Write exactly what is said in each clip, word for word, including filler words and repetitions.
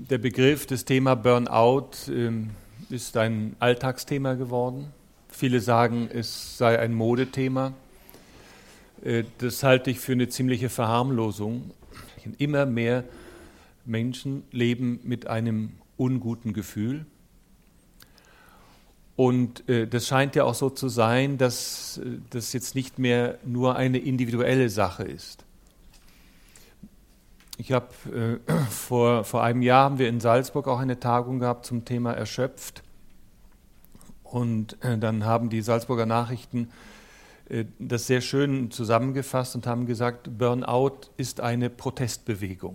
Der Begriff, das Thema Burnout ähm, ist ein Alltagsthema geworden. Viele sagen, es sei ein Modethema. Äh, das halte ich für eine ziemliche Verharmlosung. Immer mehr Menschen leben mit einem unguten Gefühl. Und äh, das scheint ja auch so zu sein, dass äh, das jetzt nicht mehr nur eine individuelle Sache ist. Ich habe äh, vor, vor einem Jahr haben wir in Salzburg auch eine Tagung gehabt zum Thema erschöpft. Und äh, dann haben die Salzburger Nachrichten äh, das sehr schön zusammengefasst und haben gesagt, Burnout ist eine Protestbewegung.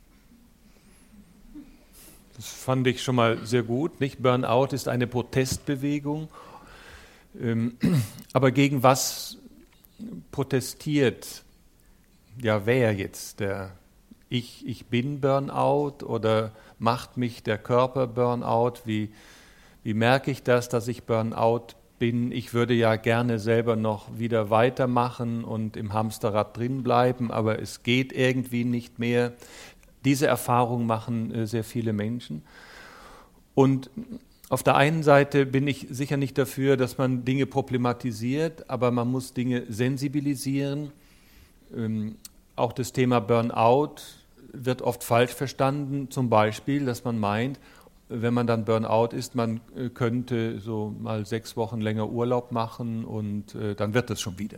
Das fand ich schon mal sehr gut, nicht? Burnout ist eine Protestbewegung. Ähm, aber gegen was protestiert ja wer jetzt? Der Ich, ich bin Burnout oder macht mich der Körper Burnout? Wie, wie merke ich das, dass ich Burnout bin? Ich würde ja gerne selber noch wieder weitermachen und im Hamsterrad drin bleiben, aber es geht irgendwie nicht mehr. Diese Erfahrung machen äh, sehr viele Menschen. Und auf der einen Seite bin ich sicher nicht dafür, dass man Dinge problematisiert, aber man muss Dinge sensibilisieren. Ähm, auch das Thema Burnout wird oft falsch verstanden, zum Beispiel, dass man meint, wenn man dann Burnout ist, man könnte so mal sechs Wochen länger Urlaub machen und äh, dann wird das schon wieder.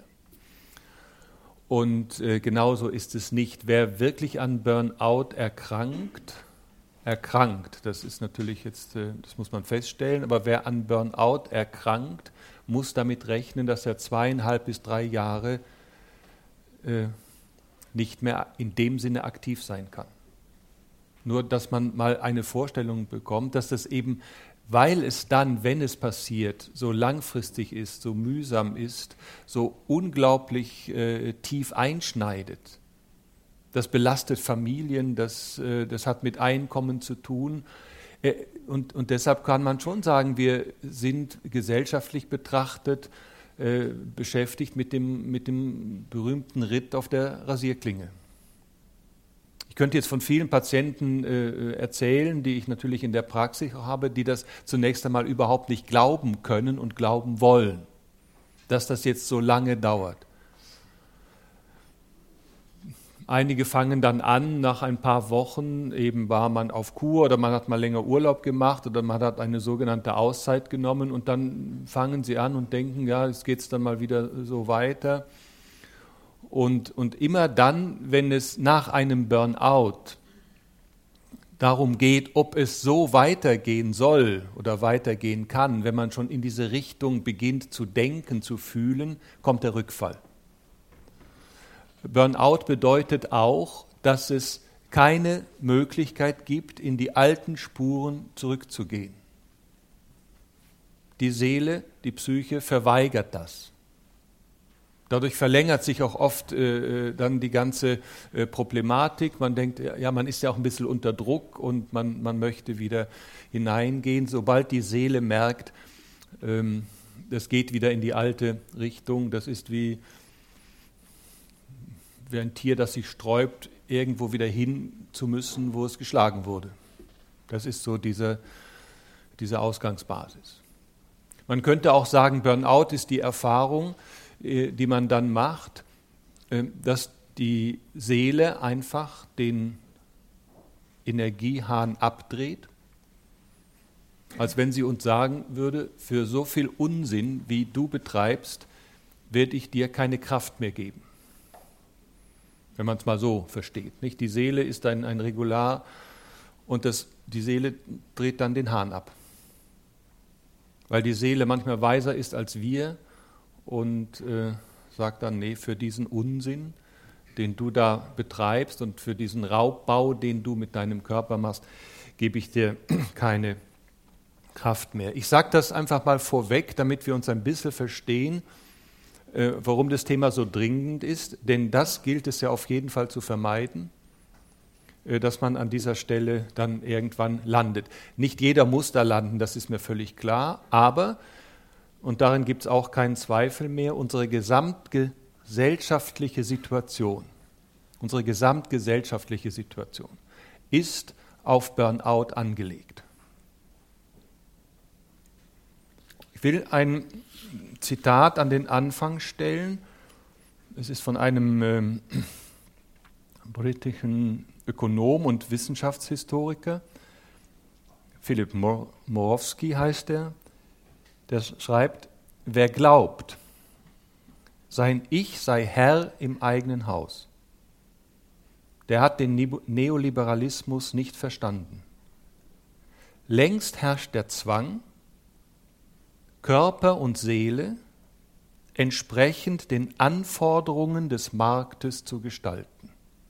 Und äh, genauso ist es nicht. Wer wirklich an Burnout erkrankt, erkrankt, das ist natürlich jetzt, äh, das muss man feststellen, aber wer an Burnout erkrankt, muss damit rechnen, dass er zweieinhalb bis drei Jahre äh, nicht mehr in dem Sinne aktiv sein kann. Nur, dass man mal eine Vorstellung bekommt, dass das eben, weil es dann, wenn es passiert, so langfristig ist, so mühsam ist, so unglaublich äh, tief einschneidet. Das belastet Familien, das, äh, das hat mit Einkommen zu tun. Äh, und, und deshalb kann man schon sagen, wir sind gesellschaftlich betrachtet Äh, beschäftigt mit dem, mit dem berühmten Ritt auf der Rasierklinge. Ich könnte jetzt von vielen Patienten äh, erzählen, die ich natürlich in der Praxis habe, die das zunächst einmal überhaupt nicht glauben können und glauben wollen, dass das jetzt so lange dauert. Einige fangen dann an, nach ein paar Wochen, eben war man auf Kur oder man hat mal länger Urlaub gemacht oder man hat eine sogenannte Auszeit genommen und dann fangen sie an und denken, ja, jetzt geht es dann mal wieder so weiter. Und, und immer dann, wenn es nach einem Burnout darum geht, ob es so weitergehen soll oder weitergehen kann, wenn man schon in diese Richtung beginnt zu denken, zu fühlen, kommt der Rückfall. Burnout bedeutet auch, dass es keine Möglichkeit gibt, in die alten Spuren zurückzugehen. Die Seele, die Psyche verweigert das. Dadurch verlängert sich auch oft äh, dann die ganze äh, Problematik. Man denkt, ja, man ist ja auch ein bisschen unter Druck und man, man möchte wieder hineingehen. Sobald die Seele merkt, ähm, das geht wieder in die alte Richtung, das ist wie wie ein Tier, das sich sträubt, irgendwo wieder hin zu müssen, wo es geschlagen wurde. Das ist so diese, diese Ausgangsbasis. Man könnte auch sagen, Burnout ist die Erfahrung, die man dann macht, dass die Seele einfach den Energiehahn abdreht, als wenn sie uns sagen würde, für so viel Unsinn, wie du betreibst, werde ich dir keine Kraft mehr geben. Wenn man es mal so versteht. Nicht? Die Seele ist ein, ein Regular und das, die Seele dreht dann den Hahn ab. Weil die Seele manchmal weiser ist als wir und äh, sagt dann, nee, für diesen Unsinn, den du da betreibst und für diesen Raubbau, den du mit deinem Körper machst, gebe ich dir keine Kraft mehr. Ich sage das einfach mal vorweg, damit wir uns ein bisschen verstehen, warum das Thema so dringend ist, denn das gilt es ja auf jeden Fall zu vermeiden, dass man an dieser Stelle dann irgendwann landet. Nicht jeder muss da landen, das ist mir völlig klar, aber, und darin gibt es auch keinen Zweifel mehr, unsere gesamtgesellschaftliche Situation, unsere gesamtgesellschaftliche Situation ist auf Burnout angelegt. Ich will ein Zitat an den Anfang stellen. Es ist von einem äh, britischen Ökonom und Wissenschaftshistoriker, Philip Morowski heißt er, der schreibt: Wer glaubt, sein Ich sei Herr im eigenen Haus, der hat den Neoliberalismus nicht verstanden. Längst herrscht der Zwang, Körper und Seele entsprechend den Anforderungen des Marktes zu gestalten.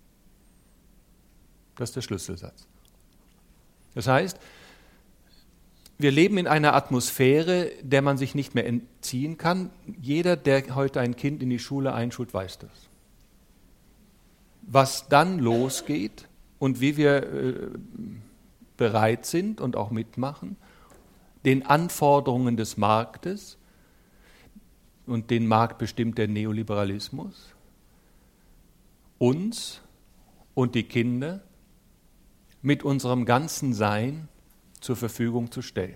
Das ist der Schlüsselsatz. Das heißt, wir leben in einer Atmosphäre, der man sich nicht mehr entziehen kann. Jeder, der heute ein Kind in die Schule einschult, weiß das. Was dann losgeht und wie wir äh, bereit sind und auch mitmachen, den Anforderungen des Marktes, und den Markt bestimmt der Neoliberalismus, uns und die Kinder mit unserem ganzen Sein zur Verfügung zu stellen.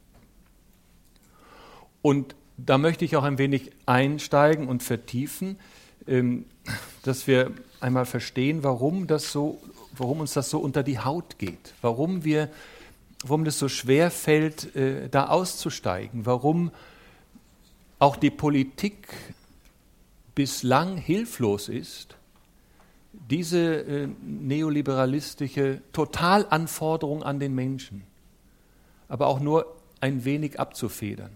Und da möchte ich auch ein wenig einsteigen und vertiefen, dass wir einmal verstehen, warum, das so, warum uns das so unter die Haut geht, warum, wir, warum es so schwer fällt, da auszusteigen, warum auch die Politik bislang hilflos ist, diese äh, neoliberalistische Totalanforderung an den Menschen, aber auch nur ein wenig abzufedern.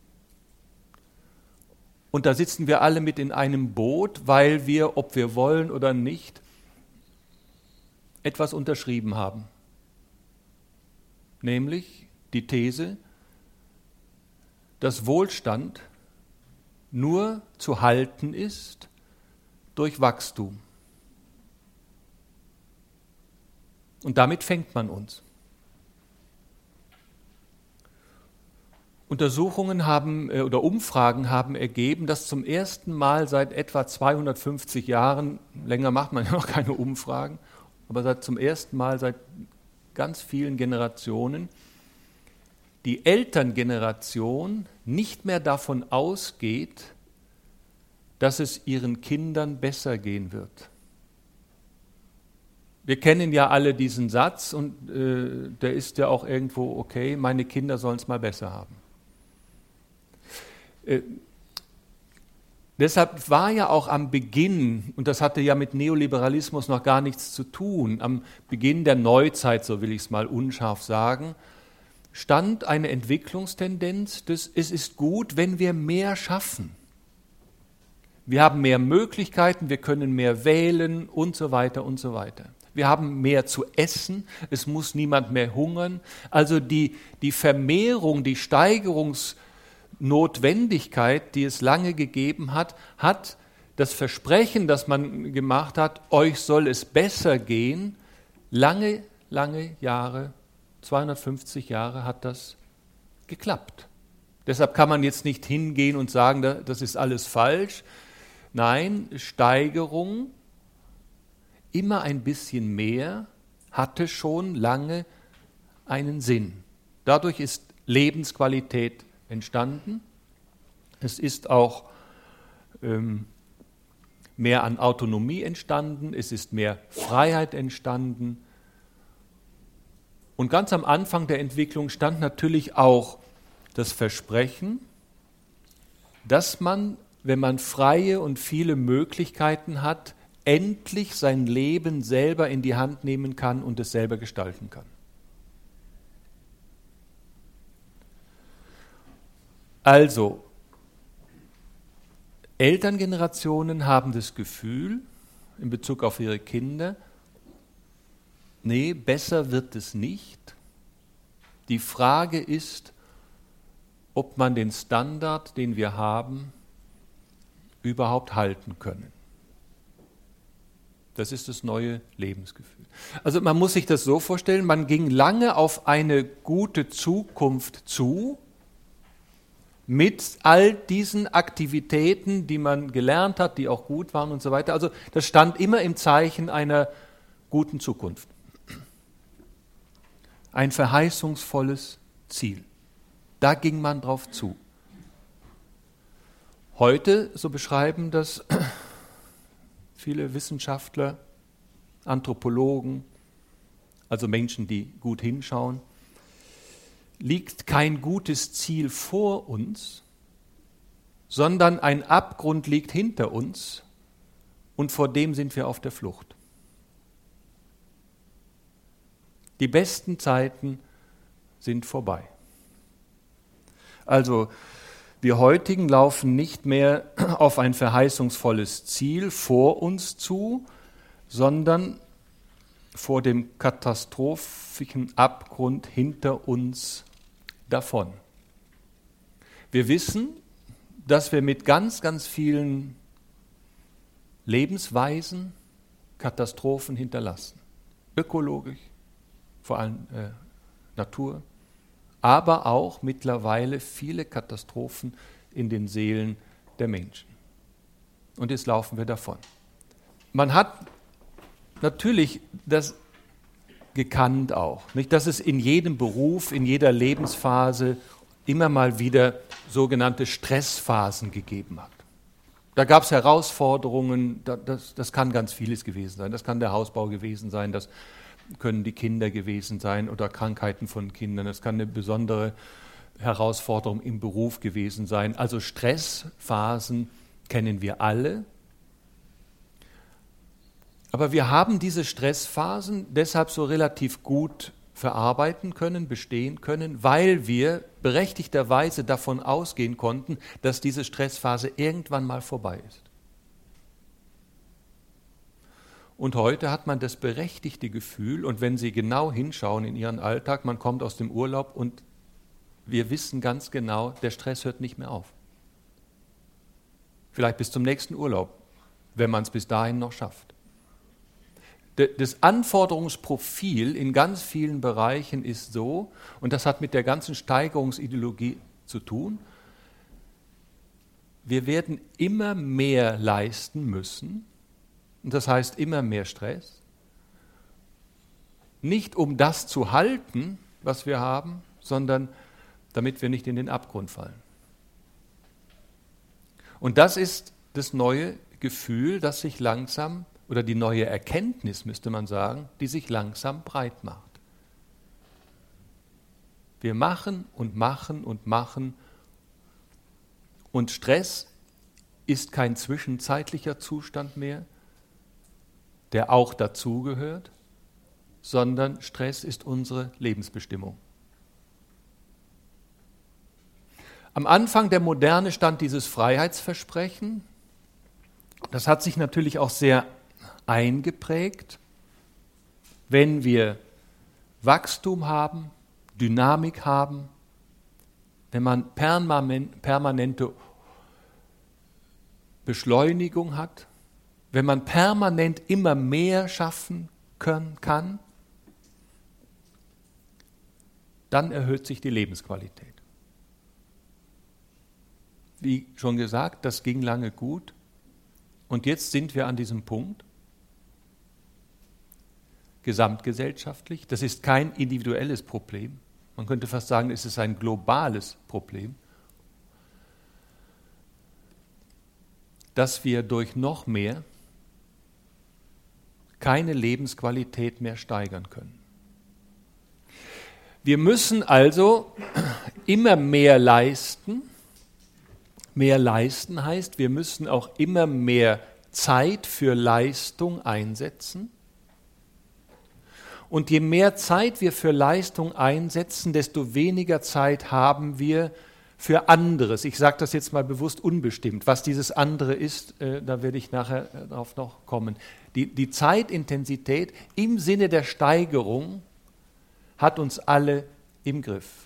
Und da sitzen wir alle mit in einem Boot, weil wir, ob wir wollen oder nicht, etwas unterschrieben haben. Nämlich die These, dass Wohlstand nur zu halten ist durch Wachstum. Und damit fängt man uns. Untersuchungen haben oder Umfragen haben ergeben, dass zum ersten Mal seit etwa zweihundertfünfzig Jahren, länger macht man ja noch keine Umfragen, aber seit zum ersten Mal seit ganz vielen Generationen die Elterngeneration nicht mehr davon ausgeht, dass es ihren Kindern besser gehen wird. Wir kennen ja alle diesen Satz und äh, der ist ja auch irgendwo okay, meine Kinder sollen es mal besser haben. Äh, deshalb war ja auch am Beginn, und das hatte ja mit Neoliberalismus noch gar nichts zu tun, am Beginn der Neuzeit, so will ich es mal unscharf sagen, stand eine Entwicklungstendenz, dass es ist gut, wenn wir mehr schaffen. Wir haben mehr Möglichkeiten, wir können mehr wählen und so weiter und so weiter. Wir haben mehr zu essen, es muss niemand mehr hungern. Also die, die Vermehrung, die Steigerungsnotwendigkeit, die es lange gegeben hat, hat das Versprechen, das man gemacht hat, euch soll es besser gehen, lange, lange Jahre, zweihundertfünfzig Jahre hat das geklappt. Deshalb kann man jetzt nicht hingehen und sagen, das ist alles falsch. Nein, Steigerung, immer ein bisschen mehr, hatte schon lange einen Sinn. Dadurch ist Lebensqualität entstanden. Es ist auch ähm, mehr an Autonomie entstanden, es ist mehr Freiheit entstanden. Und ganz am Anfang der Entwicklung stand natürlich auch das Versprechen, dass man, wenn man freie und viele Möglichkeiten hat, endlich sein Leben selber in die Hand nehmen kann und es selber gestalten kann. Also, Elterngenerationen haben das Gefühl, in Bezug auf ihre Kinder, nee, besser wird es nicht. Die Frage ist, ob man den Standard, den wir haben, überhaupt halten können. Das ist das neue Lebensgefühl. Also man muss sich das so vorstellen, man ging lange auf eine gute Zukunft zu, mit all diesen Aktivitäten, die man gelernt hat, die auch gut waren und so weiter. Also das stand immer im Zeichen einer guten Zukunft. ein verheißungsvolles Ziel. Da ging man drauf zu. Heute, so beschreiben das viele Wissenschaftler, Anthropologen, also Menschen, die gut hinschauen, liegt kein gutes Ziel vor uns, sondern ein Abgrund liegt hinter uns und vor dem sind wir auf der Flucht. Die besten Zeiten sind vorbei. Also wir heutigen laufen nicht mehr auf ein verheißungsvolles Ziel vor uns zu, sondern vor dem katastrophischen Abgrund hinter uns davon. Wir wissen, dass wir mit ganz, ganz vielen Lebensweisen Katastrophen hinterlassen. Ökologisch, vor allem äh, Natur, aber auch mittlerweile viele Katastrophen in den Seelen der Menschen. Und jetzt laufen wir davon. Man hat natürlich das gekannt auch, nicht, dass es in jedem Beruf, in jeder Lebensphase immer mal wieder sogenannte Stressphasen gegeben hat. Da gab es Herausforderungen, das, das kann ganz vieles gewesen sein. Das kann der Hausbau gewesen sein, das können die Kinder gewesen sein oder Krankheiten von Kindern. Das kann eine besondere Herausforderung im Beruf gewesen sein. Also Stressphasen kennen wir alle. Aber wir haben diese Stressphasen deshalb so relativ gut verarbeiten können, bestehen können, weil wir berechtigterweise davon ausgehen konnten, dass diese Stressphase irgendwann mal vorbei ist. Und heute hat man das berechtigte Gefühl, und wenn Sie genau hinschauen in Ihren Alltag, man kommt aus dem Urlaub und wir wissen ganz genau, der Stress hört nicht mehr auf. Vielleicht bis zum nächsten Urlaub, wenn man es bis dahin noch schafft. Das Anforderungsprofil in ganz vielen Bereichen ist so, und das hat mit der ganzen Steigerungsideologie zu tun, wir werden immer mehr leisten müssen, und das heißt immer mehr Stress, nicht um das zu halten, was wir haben, sondern damit wir nicht in den Abgrund fallen. Und das ist das neue Gefühl, das sich langsam, oder die neue Erkenntnis, müsste man sagen, die sich langsam breit macht. Wir machen und machen und machen, und Stress ist kein zwischenzeitlicher Zustand mehr, der auch dazugehört, sondern Stress ist unsere Lebensbestimmung. Am Anfang der Moderne stand dieses Freiheitsversprechen. Das hat sich natürlich auch sehr eingeprägt. Wenn wir Wachstum haben, Dynamik haben, wenn man permanente Beschleunigung hat, wenn man permanent immer mehr schaffen können, kann, dann erhöht sich die Lebensqualität. Wie schon gesagt, das ging lange gut. Und jetzt sind wir an diesem Punkt, gesamtgesellschaftlich. Das ist kein individuelles Problem. Man könnte fast sagen, es ist ein globales Problem, dass wir durch noch mehr keine Lebensqualität mehr steigern können. Wir müssen also immer mehr leisten. Mehr leisten heißt, wir müssen auch immer mehr Zeit für Leistung einsetzen. Und je mehr Zeit wir für Leistung einsetzen, desto weniger Zeit haben wir für anderes. Ich sage das jetzt mal bewusst unbestimmt. Was dieses andere ist, äh, da werde ich nachher darauf noch kommen. Die, die Zeitintensität im Sinne der Steigerung hat uns alle im Griff.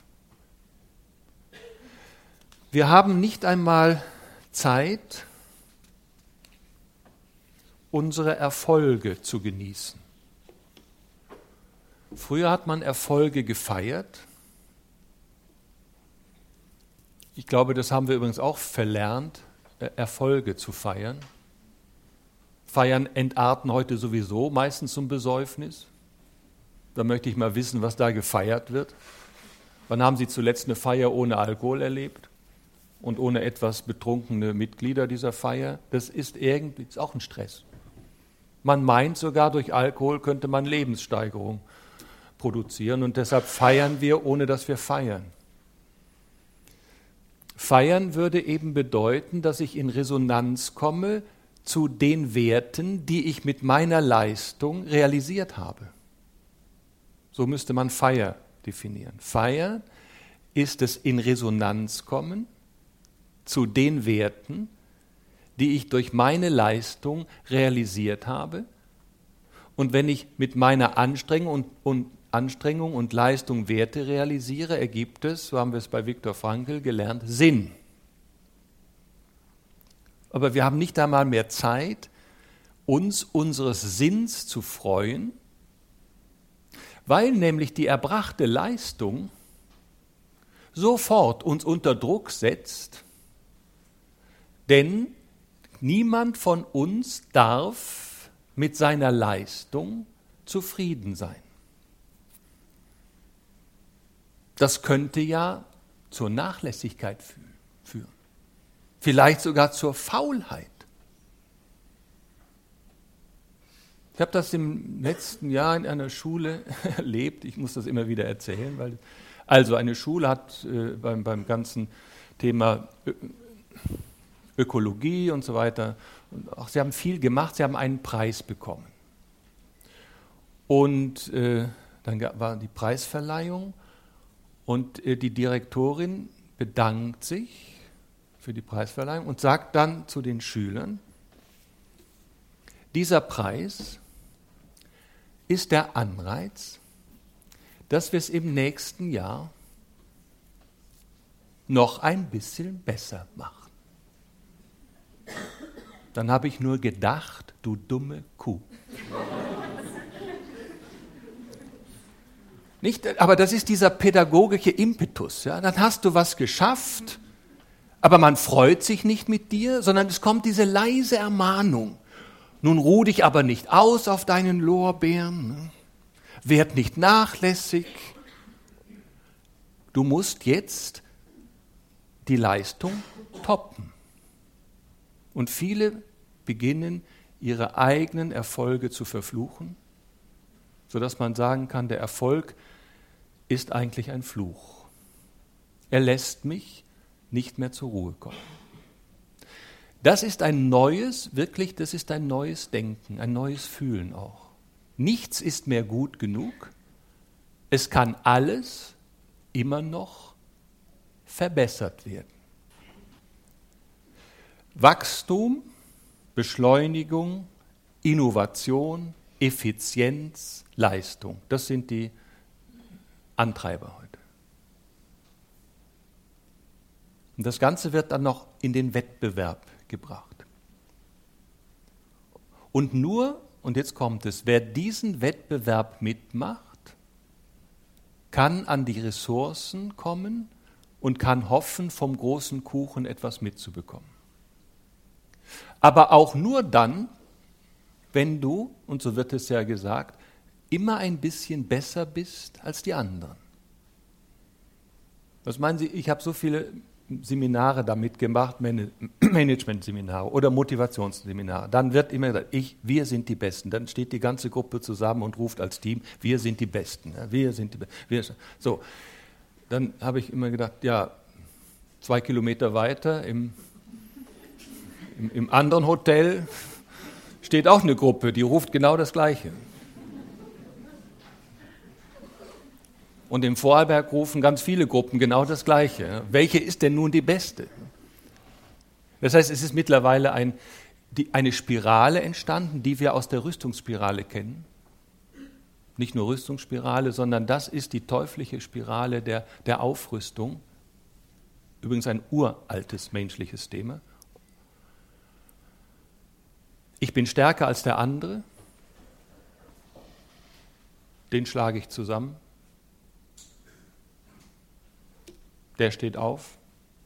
Wir haben nicht einmal Zeit, unsere Erfolge zu genießen. Früher hat man Erfolge gefeiert. Ich glaube, das haben wir übrigens auch verlernt, Erfolge zu feiern. Feiern entarten heute sowieso meistens zum Besäufnis. Da möchte ich mal wissen, was da gefeiert wird. Wann haben Sie zuletzt eine Feier ohne Alkohol erlebt und ohne etwas betrunkene Mitglieder dieser Feier? Das ist irgendwie ist auch ein Stress. Man meint sogar, durch Alkohol könnte man Lebenssteigerung produzieren und deshalb feiern wir, ohne dass wir feiern. Feiern würde eben bedeuten, dass ich in Resonanz komme zu den Werten, die ich mit meiner Leistung realisiert habe. So müsste man Feier definieren. Feier ist es in Resonanz kommen zu den Werten, die ich durch meine Leistung realisiert habe. Und wenn ich mit meiner Anstrengung und, und, Anstrengung und Leistung Werte realisiere, ergibt es, so haben wir es bei Viktor Frankl gelernt, Sinn. Aber wir haben nicht einmal mehr Zeit, uns unseres Sinns zu freuen, weil nämlich die erbrachte Leistung sofort uns unter Druck setzt, denn niemand von uns darf mit seiner Leistung zufrieden sein. Das könnte ja zur Nachlässigkeit führen, vielleicht sogar zur Faulheit. Ich habe das im letzten Jahr in einer Schule erlebt, ich muss das immer wieder erzählen, weil also eine Schule hat äh, beim, beim ganzen Thema Ö- Ökologie und so weiter, und auch sie haben viel gemacht, sie haben einen Preis bekommen. Und äh, dann war die Preisverleihung und äh, die Direktorin bedankt sich für die Preisverleihung und sagt dann zu den Schülern, dieser Preis ist der Anreiz, dass wir es im nächsten Jahr noch ein bisschen besser machen. Dann habe ich nur gedacht, du dumme Kuh. Nicht, aber das ist dieser pädagogische Impetus. Ja? Dann hast du was geschafft, aber man freut sich nicht mit dir, sondern es kommt diese leise Ermahnung. Nun ruh dich aber nicht aus auf deinen Lorbeeren, ne? Werd nicht nachlässig. Du musst jetzt die Leistung toppen. Und viele beginnen, ihre eigenen Erfolge zu verfluchen, sodass man sagen kann, der Erfolg ist eigentlich ein Fluch. Er lässt mich nicht mehr zur Ruhe kommen. Das ist ein neues, wirklich, das ist ein neues Denken, ein neues Fühlen auch. Nichts ist mehr gut genug. Es kann alles immer noch verbessert werden. Wachstum, Beschleunigung, Innovation, Effizienz, Leistung, das sind die Antreiber heute. Und das Ganze wird dann noch in den Wettbewerb gebracht. Und nur, und jetzt kommt es, wer diesen Wettbewerb mitmacht, kann an die Ressourcen kommen und kann hoffen, vom großen Kuchen etwas mitzubekommen. Aber auch nur dann, wenn du, und so wird es ja gesagt, immer ein bisschen besser bist als die anderen. Was meinen Sie, ich habe so viele Seminare damit gemacht, Management-Seminare oder Motivationsseminare. Dann wird immer gesagt, ich, wir sind die Besten. Dann steht die ganze Gruppe zusammen und ruft als Team, wir sind die Besten. Ja, wir sind die Be- wir. So, dann habe ich immer gedacht, ja, zwei Kilometer weiter im, im, im anderen Hotel steht auch eine Gruppe, die ruft genau das Gleiche. Und im Vorarlberg rufen ganz viele Gruppen genau das Gleiche. Welche ist denn nun die beste? Das heißt, es ist mittlerweile ein, die, eine Spirale entstanden, die wir aus der Rüstungsspirale kennen. Nicht nur Rüstungsspirale, sondern das ist die teuflische Spirale der, der Aufrüstung. Übrigens ein uraltes menschliches Thema. Ich bin stärker als der andere, den schlage ich zusammen. Der steht auf,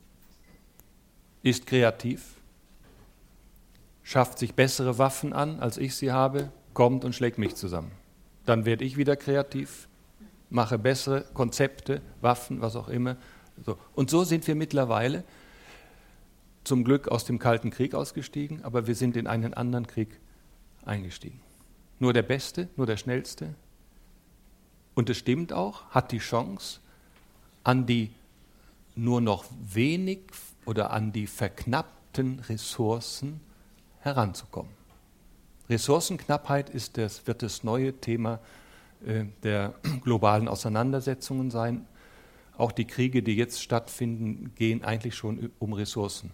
ist kreativ, schafft sich bessere Waffen an, als ich sie habe, kommt und schlägt mich zusammen. Dann werde ich wieder kreativ, mache bessere Konzepte, Waffen, was auch immer. So. Und so sind wir mittlerweile zum Glück aus dem Kalten Krieg ausgestiegen, aber wir sind in einen anderen Krieg eingestiegen. Nur der Beste, nur der Schnellste. Und es stimmt auch, hat die Chance, an die nur noch wenig oder an die verknappten Ressourcen heranzukommen. Ressourcenknappheit ist das, wird das neue Thema äh, der globalen Auseinandersetzungen sein. Auch die Kriege, die jetzt stattfinden, gehen eigentlich schon um Ressourcen.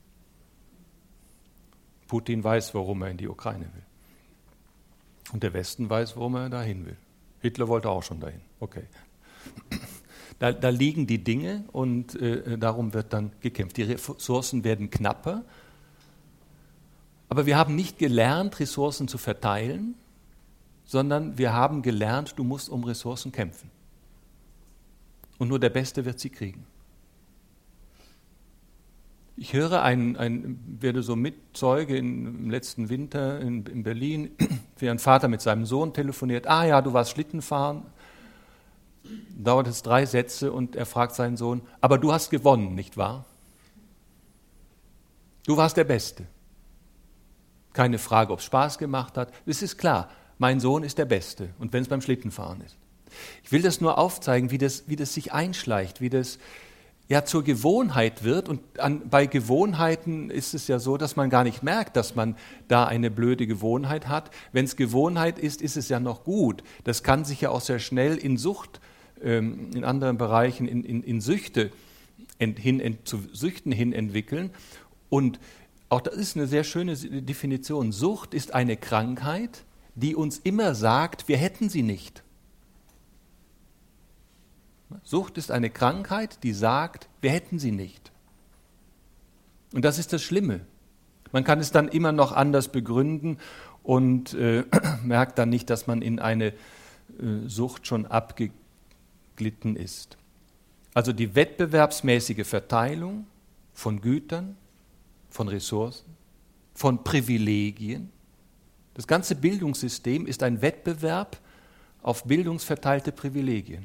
Putin weiß, warum er in die Ukraine will. Und der Westen weiß, warum er dahin will. Hitler wollte auch schon dahin. Okay. Da, da liegen die Dinge und äh, darum wird dann gekämpft. Die Ressourcen werden knapper, aber wir haben nicht gelernt, Ressourcen zu verteilen, sondern wir haben gelernt, du musst um Ressourcen kämpfen. Und nur der Beste wird sie kriegen. Ich höre, ein, ein, werde so Mitzeuge in, im letzten Winter in, in Berlin, wie ein Vater mit seinem Sohn telefoniert. Ah ja, du warst Schlittenfahren. Dauert es drei Sätze und er fragt seinen Sohn, aber du hast gewonnen, nicht wahr? Du warst der Beste. Keine Frage, ob es Spaß gemacht hat. Es ist klar, mein Sohn ist der Beste und wenn es beim Schlittenfahren ist. Ich will das nur aufzeigen, wie das, wie das sich einschleicht, wie das ja zur Gewohnheit wird. Und an, bei Gewohnheiten ist es ja so, dass man gar nicht merkt, dass man da eine blöde Gewohnheit hat. Wenn es Gewohnheit ist, ist es ja noch gut. Das kann sich ja auch sehr schnell in Sucht, ähm, in anderen Bereichen, in, in, in Süchte ent, hin, ent, zu Süchten hin entwickeln. Und auch das ist eine sehr schöne Definition. Sucht ist eine Krankheit, die uns immer sagt, wir hätten sie nicht. Sucht ist eine Krankheit, die sagt, wir hätten sie nicht. Und das ist das Schlimme. Man kann es dann immer noch anders begründen und äh, merkt dann nicht, dass man in eine äh, Sucht schon abgeglitten ist. Also die wettbewerbsmäßige Verteilung von Gütern, von Ressourcen, von Privilegien. Das ganze Bildungssystem ist ein Wettbewerb auf bildungsverteilte Privilegien.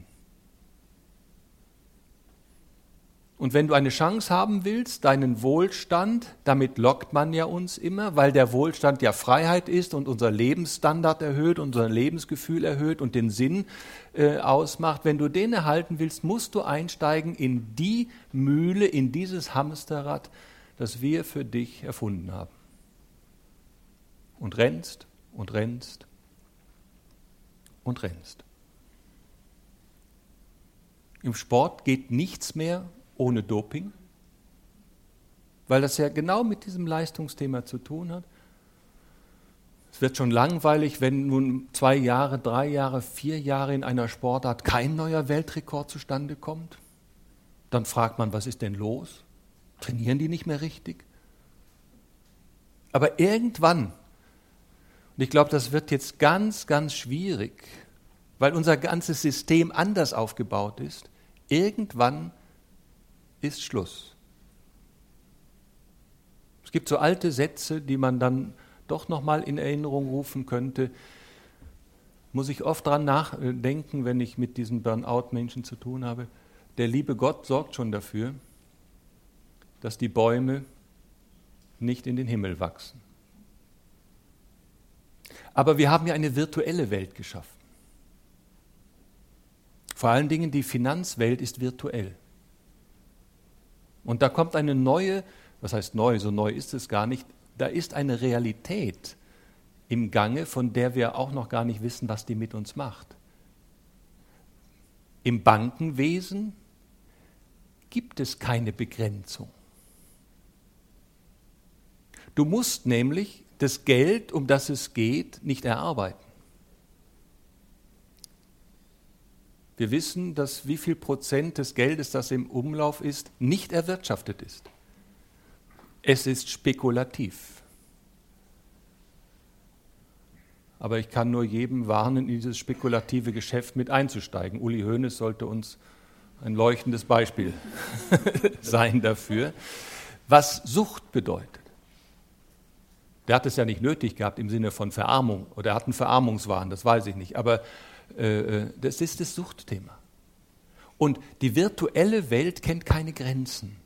Und wenn du eine Chance haben willst, deinen Wohlstand, damit lockt man ja uns immer, weil der Wohlstand ja Freiheit ist und unser Lebensstandard erhöht, unser Lebensgefühl erhöht und den Sinn äh, ausmacht. Wenn du den erhalten willst, musst du einsteigen in die Mühle, in dieses Hamsterrad, das wir für dich erfunden haben. Und rennst und rennst und rennst. Im Sport geht nichts mehr ohne Doping, weil das ja genau mit diesem Leistungsthema zu tun hat. Es wird schon langweilig, wenn nun zwei Jahre, drei Jahre, vier Jahre in einer Sportart kein neuer Weltrekord zustande kommt. Dann fragt man, was ist denn los? Trainieren die nicht mehr richtig? Aber irgendwann, und ich glaube, das wird jetzt ganz, ganz schwierig, weil unser ganzes System anders aufgebaut ist, irgendwann ist Schluss. Es gibt so alte Sätze, die man dann doch nochmal in Erinnerung rufen könnte. Muss ich oft dran nachdenken, wenn ich mit diesen Burnout-Menschen zu tun habe. Der liebe Gott sorgt schon dafür, dass die Bäume nicht in den Himmel wachsen. Aber wir haben ja eine virtuelle Welt geschaffen. Vor allen Dingen die Finanzwelt ist virtuell. Und da kommt eine neue, was heißt neu, so neu ist es gar nicht, da ist eine Realität im Gange, von der wir auch noch gar nicht wissen, was die mit uns macht. Im Bankenwesen gibt es keine Begrenzung. Du musst nämlich das Geld, um das es geht, nicht erarbeiten. Wir wissen, dass wie viel Prozent des Geldes, das im Umlauf ist, nicht erwirtschaftet ist. Es ist spekulativ. Aber ich kann nur jedem warnen, in dieses spekulative Geschäft mit einzusteigen. Uli Hoeneß sollte uns ein leuchtendes Beispiel sein dafür, was Sucht bedeutet. Der hat es ja nicht nötig gehabt im Sinne von Verarmung oder er hat einen Verarmungswahn, das weiß ich nicht. Aber äh, das ist das Suchtthema. Und die virtuelle Welt kennt keine Grenzen.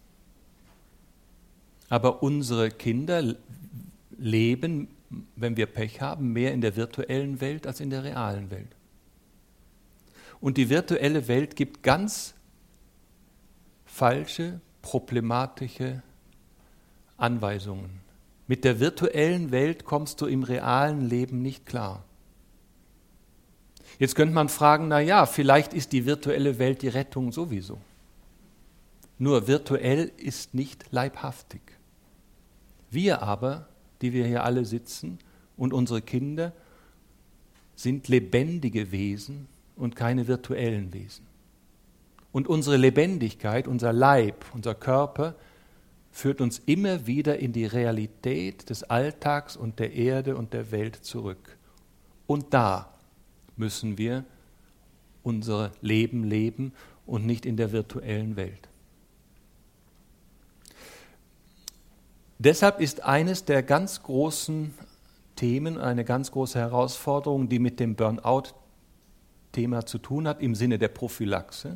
Aber unsere Kinder leben, wenn wir Pech haben, mehr in der virtuellen Welt als in der realen Welt. Und die virtuelle Welt gibt ganz falsche, problematische Anweisungen. Mit der virtuellen Welt kommst du im realen Leben nicht klar. Jetzt könnte man fragen, na ja, vielleicht ist die virtuelle Welt die Rettung sowieso. Nur virtuell ist nicht leibhaftig. Wir aber, die wir hier alle sitzen und unsere Kinder, sind lebendige Wesen und keine virtuellen Wesen. Und unsere Lebendigkeit, unser Leib, unser Körper führt uns immer wieder in die Realität des Alltags und der Erde und der Welt zurück. Und da müssen wir unser Leben leben und nicht in der virtuellen Welt. Deshalb ist eines der ganz großen Themen, eine ganz große Herausforderung, die mit dem Burnout-Thema zu tun hat, im Sinne der Prophylaxe,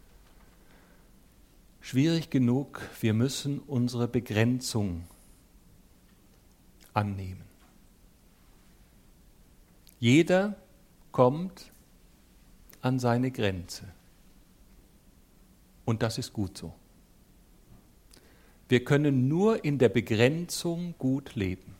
schwierig genug, wir müssen unsere Begrenzung annehmen. Jeder kommt an seine Grenze. Und das ist gut so. Wir können nur in der Begrenzung gut leben.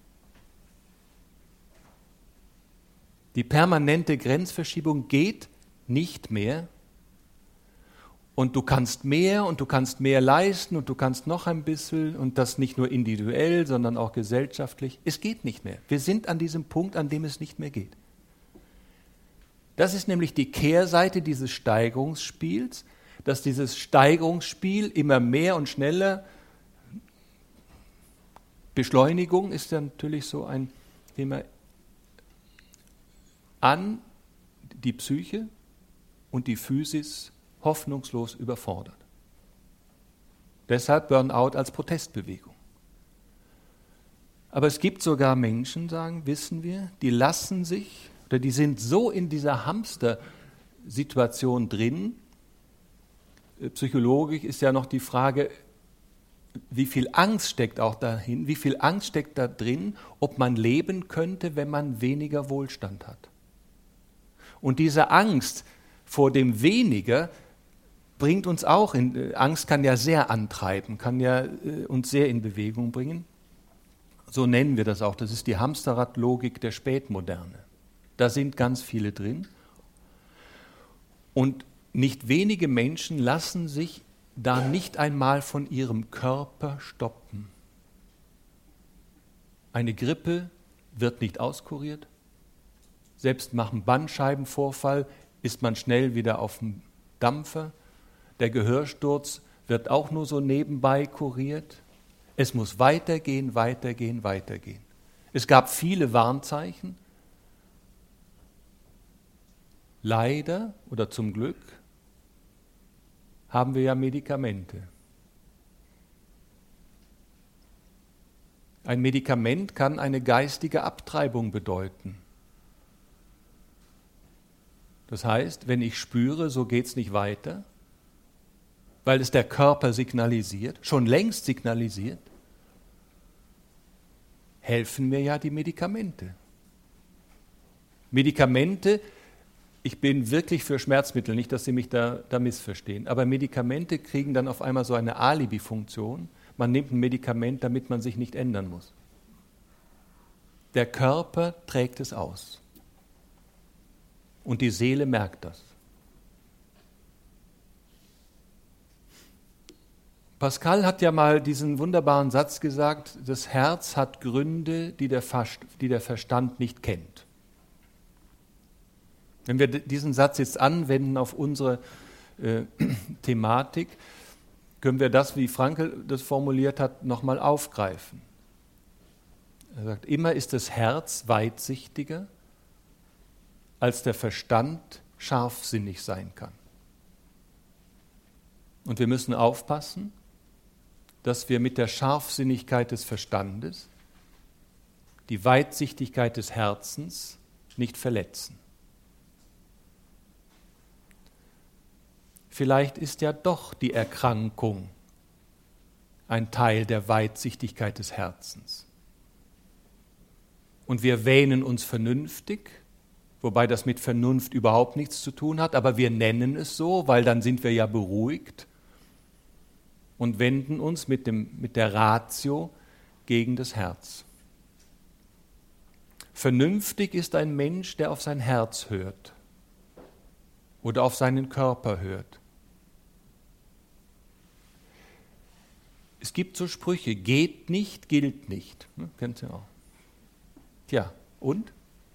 Die permanente Grenzverschiebung geht nicht mehr. Und du kannst mehr und du kannst mehr leisten und du kannst noch ein bisschen und das nicht nur individuell, sondern auch gesellschaftlich. Es geht nicht mehr. Wir sind an diesem Punkt, an dem es nicht mehr geht. Das ist nämlich die Kehrseite dieses Steigerungsspiels, dass dieses Steigerungsspiel immer mehr und schneller, Beschleunigung ist ja natürlich so ein Thema, an die Psyche und die Physis hoffnungslos überfordert. Deshalb Burnout als Protestbewegung. Aber es gibt sogar Menschen, sagen, wissen wir, die lassen sich oder die sind so in dieser Hamster-Situation drin. Psychologisch ist ja noch die Frage, wie viel Angst steckt auch dahin, wie viel Angst steckt da drin, ob man leben könnte, wenn man weniger Wohlstand hat. Und diese Angst vor dem Weniger bringt uns auch in, Angst kann ja sehr antreiben, kann ja äh, uns sehr in Bewegung bringen. So nennen wir das auch, das ist die Hamsterradlogik der Spätmoderne. Da sind ganz viele drin. Und nicht wenige Menschen lassen sich da nicht einmal von ihrem Körper stoppen. Eine Grippe wird nicht auskuriert. Selbst nach einem Bandscheibenvorfall ist man schnell wieder auf dem Dampfer. Der Gehörsturz wird auch nur so nebenbei kuriert. Es muss weitergehen, weitergehen, weitergehen. Es gab viele Warnzeichen. Leider oder zum Glück haben wir ja Medikamente. Ein Medikament kann eine geistige Abtreibung bedeuten. Das heißt, wenn ich spüre, so geht es nicht weiter, weil es der Körper signalisiert, schon längst signalisiert, helfen mir ja die Medikamente. Medikamente, ich bin wirklich für Schmerzmittel, nicht, dass Sie mich da, da missverstehen, aber Medikamente kriegen dann auf einmal so eine Alibi-Funktion. Man nimmt ein Medikament, damit man sich nicht ändern muss. Der Körper trägt es aus. Und die Seele merkt das. Pascal hat ja mal diesen wunderbaren Satz gesagt, das Herz hat Gründe, die der Verstand nicht kennt. Wenn wir diesen Satz jetzt anwenden auf unsere äh, Thematik, können wir das, wie Frankl das formuliert hat, nochmal aufgreifen. Er sagt, immer ist das Herz weitsichtiger, als der Verstand scharfsinnig sein kann. Und wir müssen aufpassen, dass wir mit der Scharfsinnigkeit des Verstandes die Weitsichtigkeit des Herzens nicht verletzen. Vielleicht ist ja doch die Erkrankung ein Teil der Weitsichtigkeit des Herzens. Und wir wähnen uns vernünftig, wobei das mit Vernunft überhaupt nichts zu tun hat, aber wir nennen es so, weil dann sind wir ja beruhigt und wenden uns mit, dem, mit der Ratio gegen das Herz. Vernünftig ist ein Mensch, der auf sein Herz hört oder auf seinen Körper hört. Es gibt so Sprüche, geht nicht, gilt nicht. Hm, kennt ihr auch. Tja, und?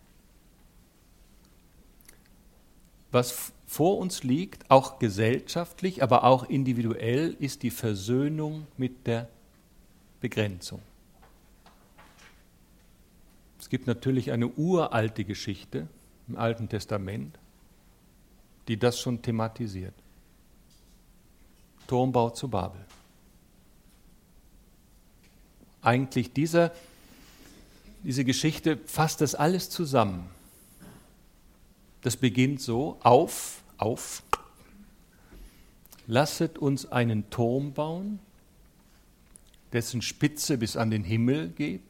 Was vor uns liegt, auch gesellschaftlich, aber auch individuell, ist die Versöhnung mit der Begrenzung. Es gibt natürlich eine uralte Geschichte im Alten Testament, die das schon thematisiert. Turmbau zu Babel. Eigentlich dieser, diese Geschichte fasst das alles zusammen. Das beginnt so, auf, auf, lasset uns einen Turm bauen, dessen Spitze bis an den Himmel geht.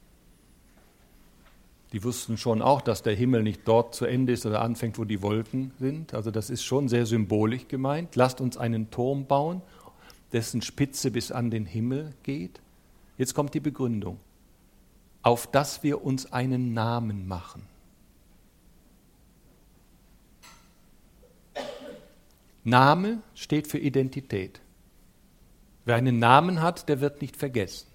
Die wussten schon auch, dass der Himmel nicht dort zu Ende ist oder anfängt, wo die Wolken sind. Also das ist schon sehr symbolisch gemeint. Lasst uns einen Turm bauen, dessen Spitze bis an den Himmel geht. Jetzt kommt die Begründung. Auf dass wir uns einen Namen machen. Name steht für Identität. Wer einen Namen hat, der wird nicht vergessen.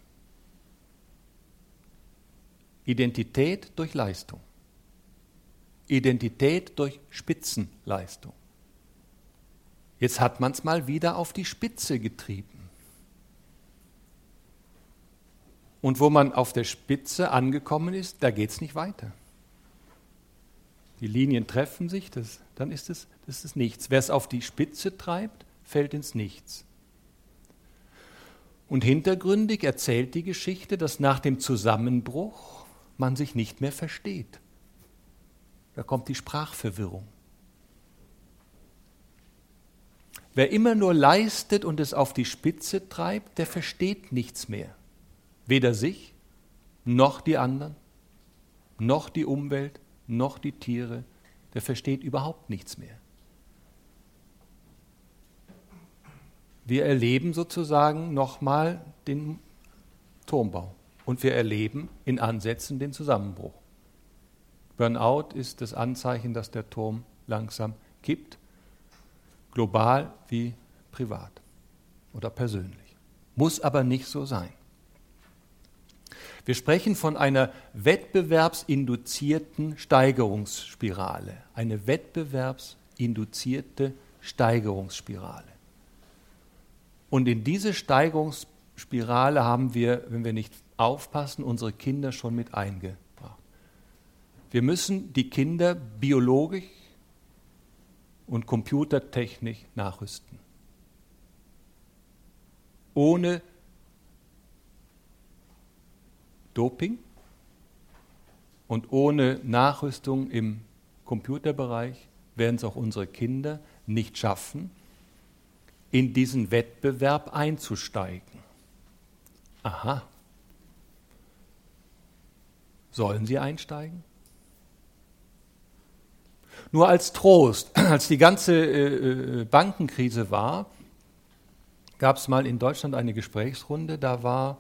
Identität durch Leistung. Identität durch Spitzenleistung. Jetzt hat man es mal wieder auf die Spitze getrieben. Und wo man auf der Spitze angekommen ist, da geht es nicht weiter. Die Linien treffen sich, das, dann ist es, das ist nichts. Wer es auf die Spitze treibt, fällt ins Nichts. Und hintergründig erzählt die Geschichte, dass nach dem Zusammenbruch man sich nicht mehr versteht. Da kommt die Sprachverwirrung. Wer immer nur leistet und es auf die Spitze treibt, der versteht nichts mehr. Weder sich, noch die anderen, noch die Umwelt, noch die Tiere, der versteht überhaupt nichts mehr. Wir erleben sozusagen nochmal den Turmbau und wir erleben in Ansätzen den Zusammenbruch. Burnout ist das Anzeichen, dass der Turm langsam kippt, global wie privat oder persönlich. Muss aber nicht so sein. Wir sprechen von einer wettbewerbsinduzierten Steigerungsspirale. Eine wettbewerbsinduzierte Steigerungsspirale. Und in diese Steigerungsspirale haben wir, wenn wir nicht aufpassen, unsere Kinder schon mit eingebracht. Wir müssen die Kinder biologisch und computertechnisch nachrüsten. Ohne Doping und ohne Nachrüstung im Computerbereich werden es auch unsere Kinder nicht schaffen, in diesen Wettbewerb einzusteigen. Aha. Sollen sie einsteigen? Nur als Trost, als die ganze äh, Bankenkrise war, gab es mal in Deutschland eine Gesprächsrunde, da war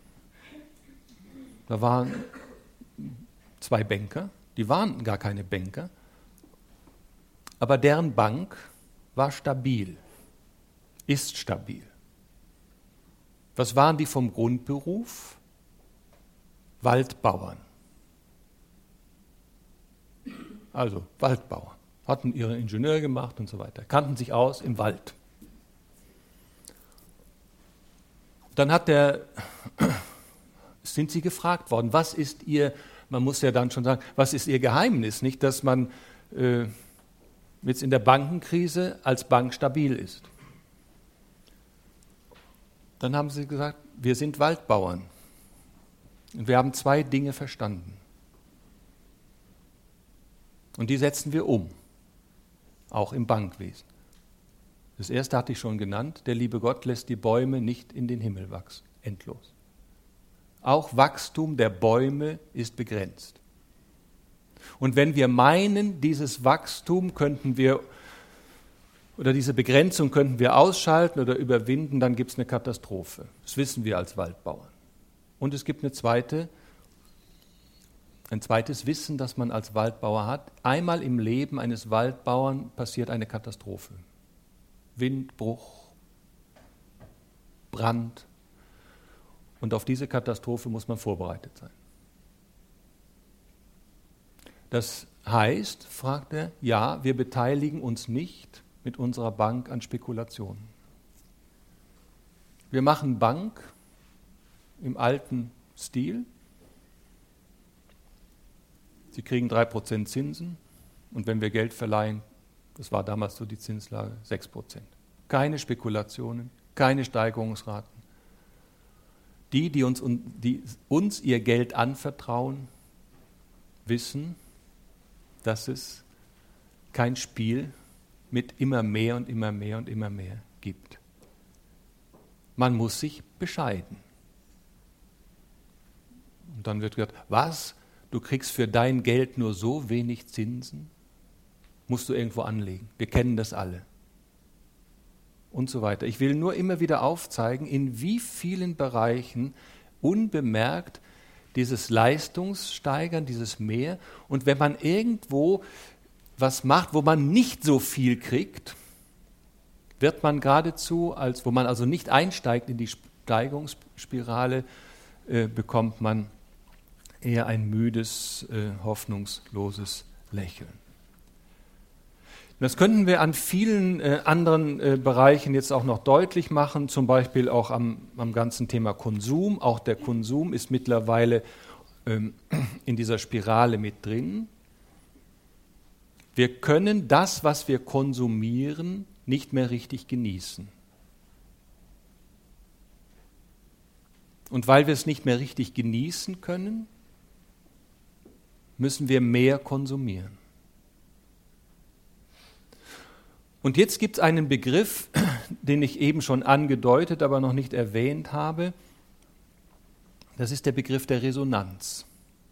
Da waren zwei Banker, die waren gar keine Banker, aber deren Bank war stabil, ist stabil. Was waren die vom Grundberuf? Waldbauern. Also Waldbauern, hatten ihren Ingenieur gemacht und so weiter, kannten sich aus im Wald. Dann hat der... sind sie gefragt worden, was ist ihr, man muss ja dann schon sagen, was ist ihr Geheimnis? Nicht, dass man äh, jetzt in der Bankenkrise als Bank stabil ist. Dann haben sie gesagt, wir sind Waldbauern. Und wir haben zwei Dinge verstanden. Und die setzen wir um, auch im Bankwesen. Das erste hatte ich schon genannt, der liebe Gott lässt die Bäume nicht in den Himmel wachsen, endlos. Auch Wachstum der Bäume ist begrenzt. Und wenn wir meinen, dieses Wachstum könnten wir, oder diese Begrenzung könnten wir ausschalten oder überwinden, dann gibt es eine Katastrophe. Das wissen wir als Waldbauern. Und es gibt eine zweite, ein zweites Wissen, das man als Waldbauer hat. Einmal im Leben eines Waldbauern passiert eine Katastrophe. Windbruch, Brand. Und auf diese Katastrophe muss man vorbereitet sein. Das heißt, fragt er, ja, wir beteiligen uns nicht mit unserer Bank an Spekulationen. Wir machen Bank im alten Stil. Sie kriegen drei Prozent Zinsen und wenn wir Geld verleihen, das war damals so die Zinslage, sechs Prozent. Keine Spekulationen, keine Steigerungsraten. Die, die uns, die uns ihr Geld anvertrauen, wissen, dass es kein Spiel mit immer mehr und immer mehr und immer mehr gibt. Man muss sich bescheiden. Und dann wird gesagt, was? Du kriegst für dein Geld nur so wenig Zinsen? Musst du irgendwo anlegen. Wir kennen das alle. Und so weiter. Ich will nur immer wieder aufzeigen, in wie vielen Bereichen unbemerkt dieses Leistungssteigern, dieses Mehr. Und wenn man irgendwo was macht, wo man nicht so viel kriegt, wird man geradezu, als wo man also nicht einsteigt in die Steigerungsspirale, äh, bekommt man eher ein müdes, äh, hoffnungsloses Lächeln. Das könnten wir an vielen äh, anderen äh, Bereichen jetzt auch noch deutlich machen, zum Beispiel auch am, am ganzen Thema Konsum. Auch der Konsum ist mittlerweile ähm, in dieser Spirale mit drin. Wir können das, was wir konsumieren, nicht mehr richtig genießen. Und weil wir es nicht mehr richtig genießen können, müssen wir mehr konsumieren. Und jetzt gibt es einen Begriff, den ich eben schon angedeutet, aber noch nicht erwähnt habe. Das ist der Begriff der Resonanz.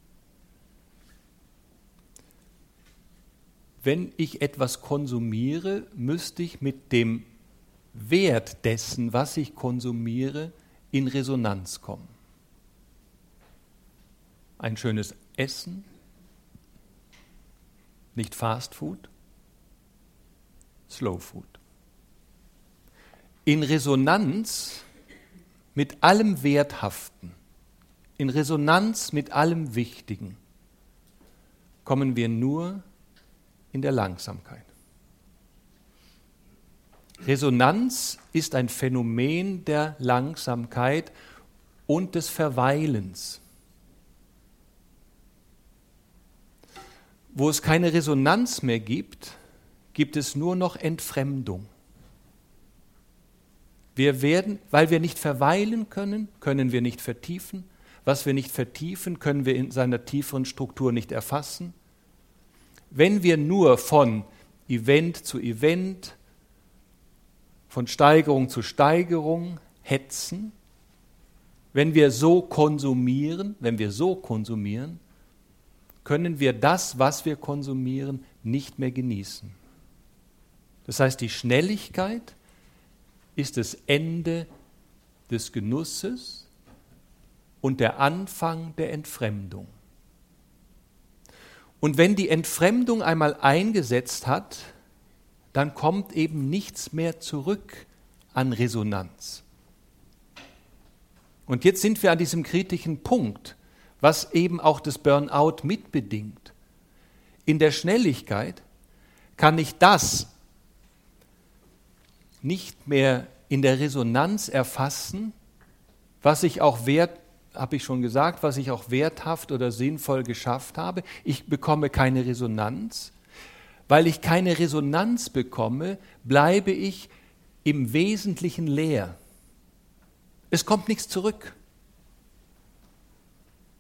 Wenn ich etwas konsumiere, müsste ich mit dem Wert dessen, was ich konsumiere, in Resonanz kommen. Ein schönes Essen, nicht Fast Food, Slow Food. In Resonanz mit allem Werthaften, in Resonanz mit allem Wichtigen, kommen wir nur in der Langsamkeit. Resonanz ist ein Phänomen der Langsamkeit und des Verweilens. Wo es keine Resonanz mehr gibt, gibt es nur noch Entfremdung. Wir werden, weil wir nicht verweilen können, können wir nicht vertiefen. Was wir nicht vertiefen, können wir in seiner tieferen Struktur nicht erfassen. Wenn wir nur von Event zu Event, von Steigerung zu Steigerung hetzen, wenn wir so konsumieren, wenn wir so konsumieren, können wir das, was wir konsumieren, nicht mehr genießen. Das heißt, die Schnelligkeit ist das Ende des Genusses und der Anfang der Entfremdung. Und wenn die Entfremdung einmal eingesetzt hat, dann kommt eben nichts mehr zurück an Resonanz. Und jetzt sind wir an diesem kritischen Punkt, was eben auch das Burnout mitbedingt. In der Schnelligkeit kann ich das nicht mehr in der Resonanz erfassen, was ich auch wert, habe ich schon gesagt, was ich auch werthaft oder sinnvoll geschafft habe. Ich bekomme keine Resonanz. Weil ich keine Resonanz bekomme, bleibe ich im Wesentlichen leer. Es kommt nichts zurück.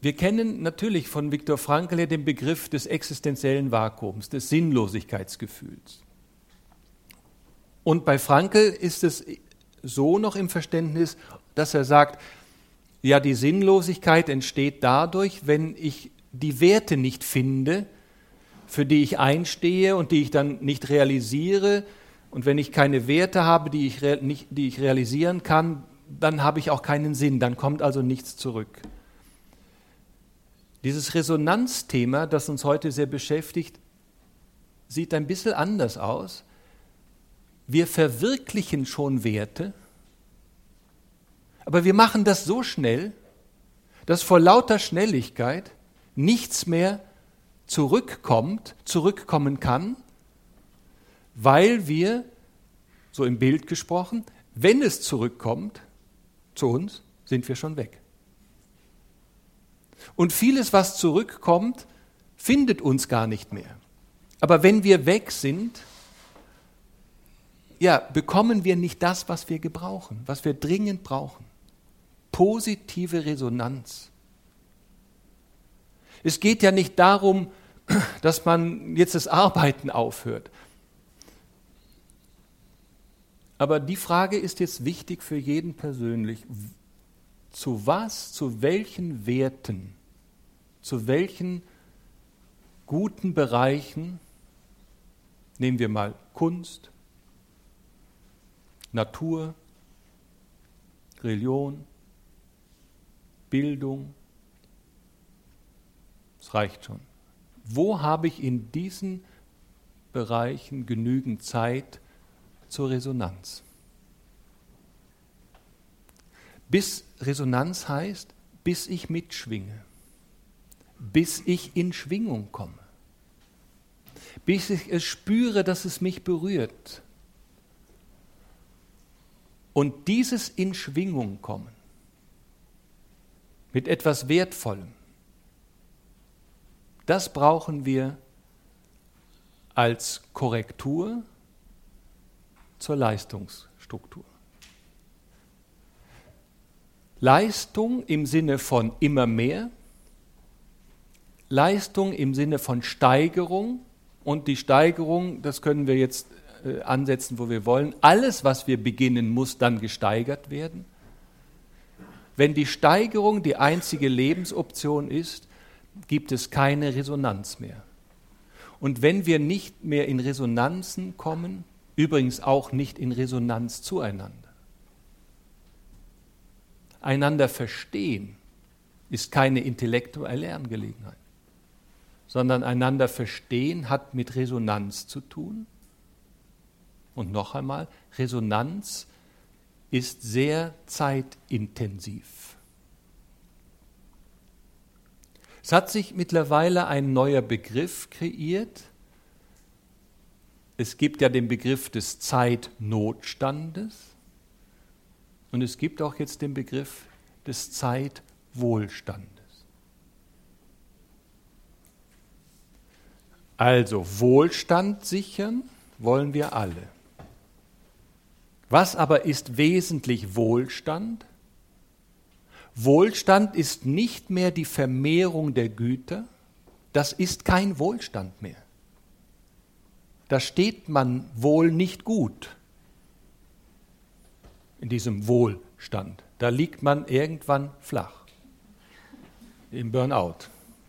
Wir kennen natürlich von Viktor Frankl her den Begriff des existenziellen Vakuums, des Sinnlosigkeitsgefühls. Und bei Frankl ist es so noch im Verständnis, dass er sagt, ja, die Sinnlosigkeit entsteht dadurch, wenn ich die Werte nicht finde, für die ich einstehe und die ich dann nicht realisiere. Und wenn ich keine Werte habe, die ich, re- nicht, die ich realisieren kann, dann habe ich auch keinen Sinn, dann kommt also nichts zurück. Dieses Resonanzthema, das uns heute sehr beschäftigt, sieht ein bisschen anders aus. Wir verwirklichen schon Werte, aber wir machen das so schnell, dass vor lauter Schnelligkeit nichts mehr zurückkommt, zurückkommen kann, weil wir, so im Bild gesprochen, wenn es zurückkommt zu uns, sind wir schon weg. Und vieles, was zurückkommt, findet uns gar nicht mehr. Aber wenn wir weg sind, ja, bekommen wir nicht das, was wir gebrauchen, was wir dringend brauchen. Positive Resonanz. Es geht ja nicht darum, dass man jetzt das Arbeiten aufhört. Aber die Frage ist jetzt wichtig für jeden persönlich. Zu was, zu welchen Werten, zu welchen guten Bereichen, nehmen wir mal Kunst, Natur, Religion, Bildung, das reicht schon. Wo habe ich in diesen Bereichen genügend Zeit zur Resonanz? Bis Resonanz heißt, bis ich mitschwinge, bis ich in Schwingung komme, bis ich es spüre, dass es mich berührt. Und dieses in Schwingung kommen mit etwas Wertvollem, das brauchen wir als Korrektur zur Leistungsstruktur. Leistung im Sinne von immer mehr, Leistung im Sinne von Steigerung, und die Steigerung, das können wir jetzt äh, ansetzen, wo wir wollen. Alles, was wir beginnen, muss dann gesteigert werden. Wenn die Steigerung die einzige Lebensoption ist, gibt es keine Resonanz mehr. Und wenn wir nicht mehr in Resonanzen kommen, übrigens auch nicht in Resonanz zueinander. Einander verstehen ist keine intellektuelle Angelegenheit, sondern einander verstehen hat mit Resonanz zu tun. Und noch einmal, Resonanz ist sehr zeitintensiv. Es hat sich mittlerweile ein neuer Begriff kreiert. Es gibt ja den Begriff des Zeitnotstandes und es gibt auch jetzt den Begriff des Zeitwohlstandes. Also Wohlstand sichern wollen wir alle. Was aber ist wesentlich Wohlstand? Wohlstand ist nicht mehr die Vermehrung der Güter, das ist kein Wohlstand mehr. Da steht man wohl nicht gut in diesem Wohlstand. Da liegt man irgendwann flach, im Burnout.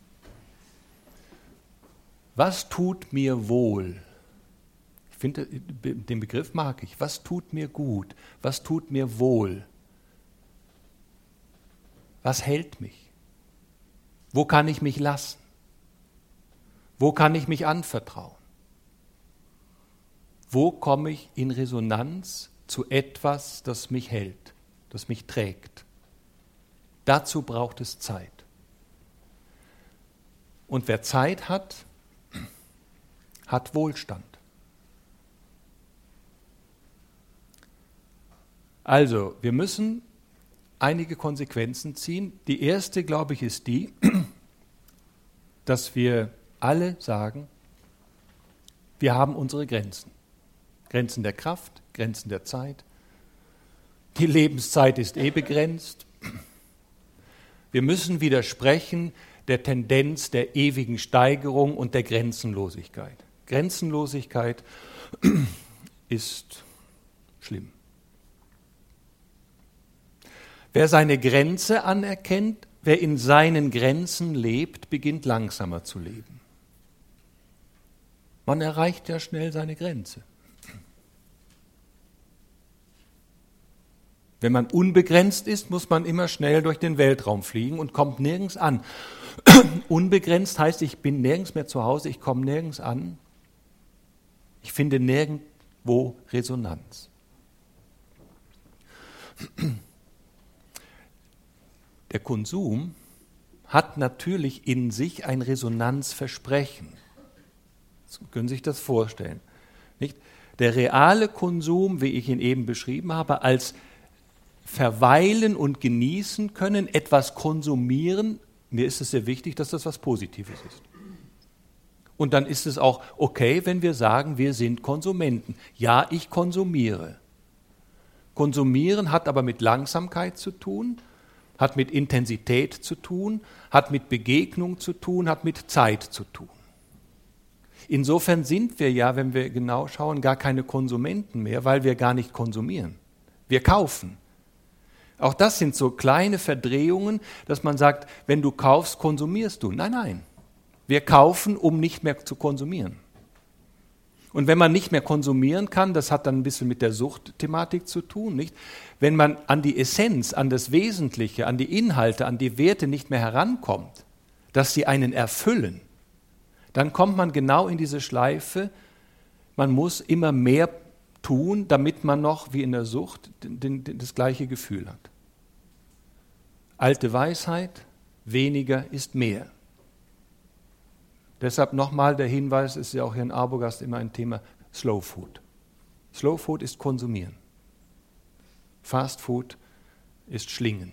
Was tut mir wohl? Ich finde, den Begriff mag ich. Was tut mir gut? Was tut mir wohl? Was hält mich? Wo kann ich mich lassen? Wo kann ich mich anvertrauen? Wo komme ich in Resonanz zu etwas, das mich hält, das mich trägt? Dazu braucht es Zeit. Und wer Zeit hat, hat Wohlstand. Also, wir müssen einige Konsequenzen ziehen. Die erste, glaube ich, ist die, dass wir alle sagen, wir haben unsere Grenzen. Grenzen der Kraft, Grenzen der Zeit. Die Lebenszeit ist eh begrenzt. Wir müssen widersprechen der Tendenz der ewigen Steigerung und der Grenzenlosigkeit. Grenzenlosigkeit ist schlimm. Wer seine Grenze anerkennt, wer in seinen Grenzen lebt, beginnt langsamer zu leben. Man erreicht ja schnell seine Grenze. Wenn man unbegrenzt ist, muss man immer schnell durch den Weltraum fliegen und kommt nirgends an. Unbegrenzt heißt, ich bin nirgends mehr zu Hause, ich komme nirgends an. Ich finde nirgendwo Resonanz. Der Konsum hat natürlich in sich ein Resonanzversprechen. Sie können sich das vorstellen. Nicht? Der reale Konsum, wie ich ihn eben beschrieben habe, als verweilen und genießen können, etwas konsumieren, mir ist es sehr wichtig, dass das was Positives ist. Und dann ist es auch okay, wenn wir sagen, wir sind Konsumenten. Ja, ich konsumiere. Konsumieren hat aber mit Langsamkeit zu tun, hat mit Intensität zu tun, hat mit Begegnung zu tun, hat mit Zeit zu tun. Insofern sind wir ja, wenn wir genau schauen, gar keine Konsumenten mehr, weil wir gar nicht konsumieren. Wir kaufen. Auch das sind so kleine Verdrehungen, dass man sagt, wenn du kaufst, konsumierst du. Nein, nein. Wir kaufen, um nicht mehr zu konsumieren. Und wenn man nicht mehr konsumieren kann, das hat dann ein bisschen mit der Suchtthematik zu tun, nicht? Wenn man an die Essenz, an das Wesentliche, an die Inhalte, an die Werte nicht mehr herankommt, dass sie einen erfüllen, dann kommt man genau in diese Schleife, man muss immer mehr tun, damit man noch, wie in der Sucht, den, den, das gleiche Gefühl hat. Alte Weisheit, weniger ist mehr. Deshalb nochmal der Hinweis, ist ja auch hier in Arbogast immer ein Thema, Slow Food. Slow Food ist konsumieren. Fast Food ist schlingen.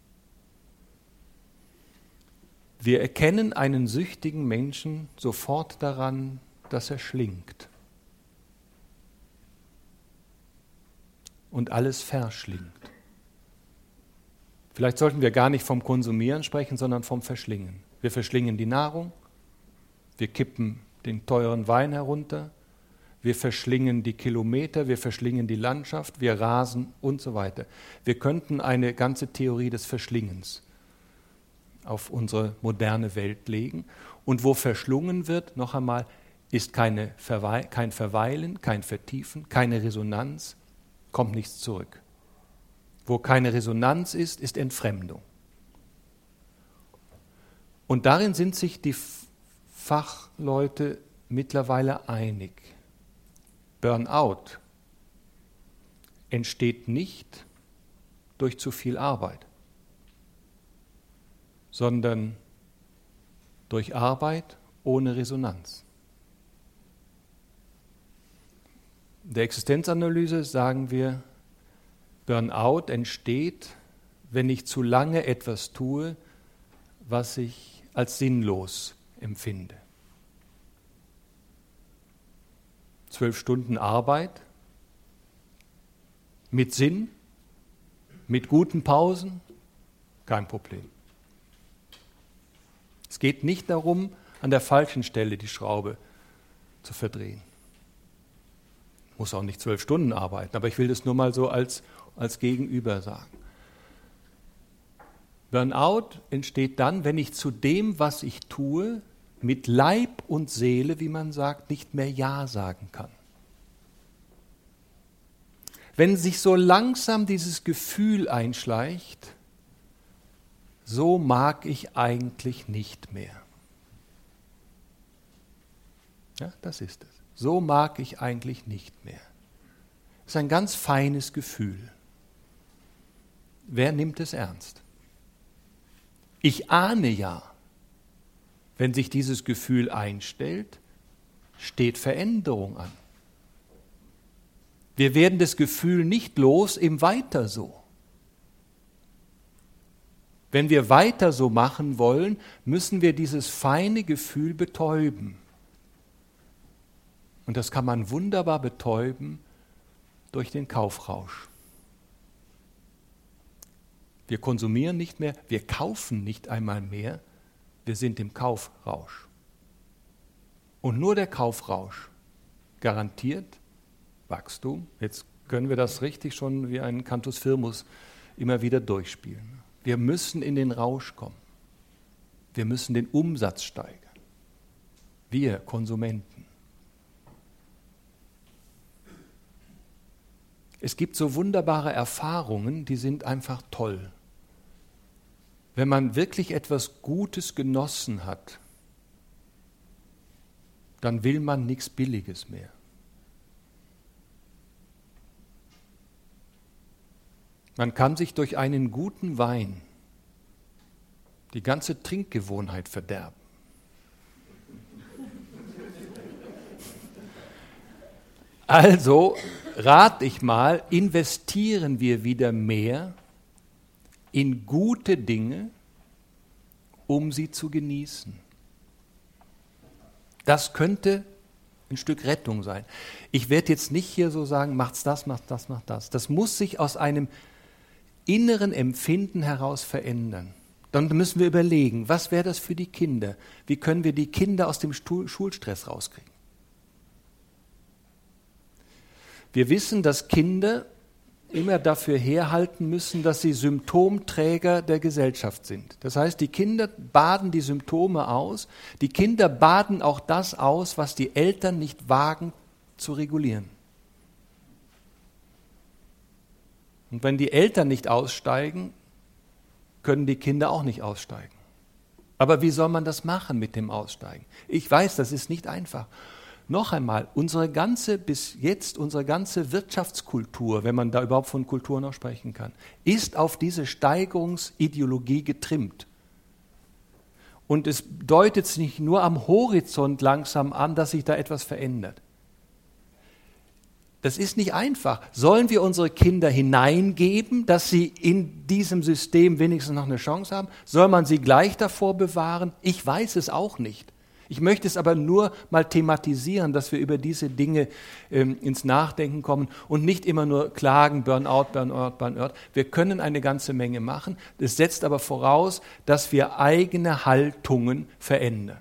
Wir erkennen einen süchtigen Menschen sofort daran, dass er schlingt. Und alles verschlingt. Vielleicht sollten wir gar nicht vom Konsumieren sprechen, sondern vom Verschlingen. Wir verschlingen die Nahrung, wir kippen den teuren Wein herunter, wir verschlingen die Kilometer, wir verschlingen die Landschaft, wir rasen und so weiter. Wir könnten eine ganze Theorie des Verschlingens auf unsere moderne Welt legen. Und wo verschlungen wird, noch einmal, ist keine Verwe- kein Verweilen, kein Vertiefen, keine Resonanz, kommt nichts zurück. Wo keine Resonanz ist, ist Entfremdung. Und darin sind sich die Fachleute mittlerweile einig. Burnout entsteht nicht durch zu viel Arbeit, sondern durch Arbeit ohne Resonanz. In der Existenzanalyse sagen wir, Burnout entsteht, wenn ich zu lange etwas tue, was ich als sinnlos empfinde. Zwölf Stunden Arbeit mit Sinn, mit guten Pausen, kein Problem. Es geht nicht darum, an der falschen Stelle die Schraube zu verdrehen. Ich muss auch nicht zwölf Stunden arbeiten, aber ich will das nur mal so als, als Gegenüber sagen. Burnout entsteht dann, wenn ich zu dem, was ich tue, mit Leib und Seele, wie man sagt, nicht mehr Ja sagen kann. Wenn sich so langsam dieses Gefühl einschleicht, so mag ich eigentlich nicht mehr. Ja, das ist es. So mag ich eigentlich nicht mehr. Das ist ein ganz feines Gefühl. Wer nimmt es ernst? Ich ahne ja, wenn sich dieses Gefühl einstellt, steht Veränderung an. Wir werden das Gefühl nicht los im Weiter so. Wenn wir weiter so machen wollen, müssen wir dieses feine Gefühl betäuben. Und das kann man wunderbar betäuben durch den Kaufrausch. Wir konsumieren nicht mehr, wir kaufen nicht einmal mehr, wir sind im Kaufrausch. Und nur der Kaufrausch garantiert Wachstum. Jetzt können wir das richtig schon wie ein Cantus Firmus immer wieder durchspielen. Wir müssen in den Rausch kommen. Wir müssen den Umsatz steigern. Wir Konsumenten. Es gibt so wunderbare Erfahrungen, die sind einfach toll. Wenn man wirklich etwas Gutes genossen hat, dann will man nichts Billiges mehr. Man kann sich durch einen guten Wein die ganze Trinkgewohnheit verderben. Also rate ich mal, investieren wir wieder mehr in gute Dinge, um sie zu genießen. Das könnte ein Stück Rettung sein. Ich werde jetzt nicht hier so sagen, macht's das, macht das, macht das. Das muss sich aus einem inneren Empfinden heraus verändern. Dann müssen wir überlegen, was wäre das für die Kinder? Wie können wir die Kinder aus dem Schulstress rauskriegen? Wir wissen, dass Kinder immer dafür herhalten müssen, dass sie Symptomträger der Gesellschaft sind. Das heißt, die Kinder baden die Symptome aus, die Kinder baden auch das aus, was die Eltern nicht wagen zu regulieren. Und wenn die Eltern nicht aussteigen, können die Kinder auch nicht aussteigen. Aber wie soll man das machen mit dem Aussteigen? Ich weiß, das ist nicht einfach. Noch einmal, unsere ganze, bis jetzt unsere ganze Wirtschaftskultur, wenn man da überhaupt von Kultur noch sprechen kann, ist auf diese Steigerungsideologie getrimmt. Und es deutet sich nicht nur am Horizont langsam an, dass sich da etwas verändert. Das ist nicht einfach. Sollen wir unsere Kinder hineingeben, dass sie in diesem System wenigstens noch eine Chance haben? Soll man sie gleich davor bewahren? Ich weiß es auch nicht. Ich möchte es aber nur mal thematisieren, dass wir über diese Dinge ähm, ins Nachdenken kommen und nicht immer nur klagen, Burnout, Burnout, Burnout. Wir können eine ganze Menge machen. Das setzt aber voraus, dass wir eigene Haltungen verändern.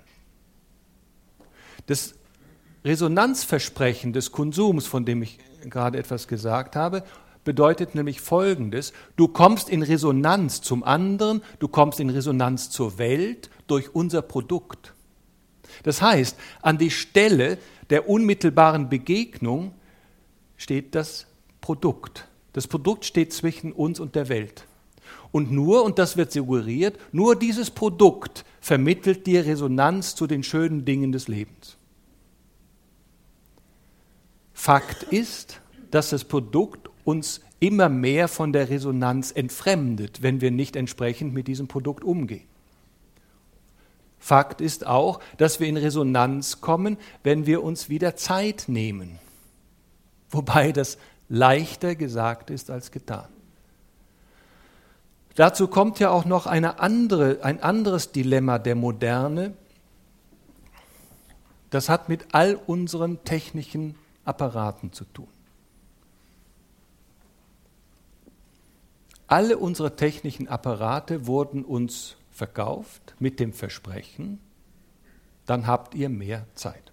Das Resonanzversprechen des Konsums, von dem ich gerade etwas gesagt habe, bedeutet nämlich Folgendes: Du kommst in Resonanz zum anderen, du kommst in Resonanz zur Welt durch unser Produkt. Das heißt, an die Stelle der unmittelbaren Begegnung steht das Produkt. Das Produkt steht zwischen uns und der Welt. Und nur, und das wird suggeriert, nur dieses Produkt vermittelt dir Resonanz zu den schönen Dingen des Lebens. Fakt ist, dass das Produkt uns immer mehr von der Resonanz entfremdet, wenn wir nicht entsprechend mit diesem Produkt umgehen. Fakt ist auch, dass wir in Resonanz kommen, wenn wir uns wieder Zeit nehmen. Wobei das leichter gesagt ist als getan. Dazu kommt ja auch noch eine andere, ein anderes Dilemma der Moderne. Das hat mit all unseren technischen Apparaten zu tun. Alle unsere technischen Apparate wurden uns verkauft mit dem Versprechen, dann habt ihr mehr Zeit.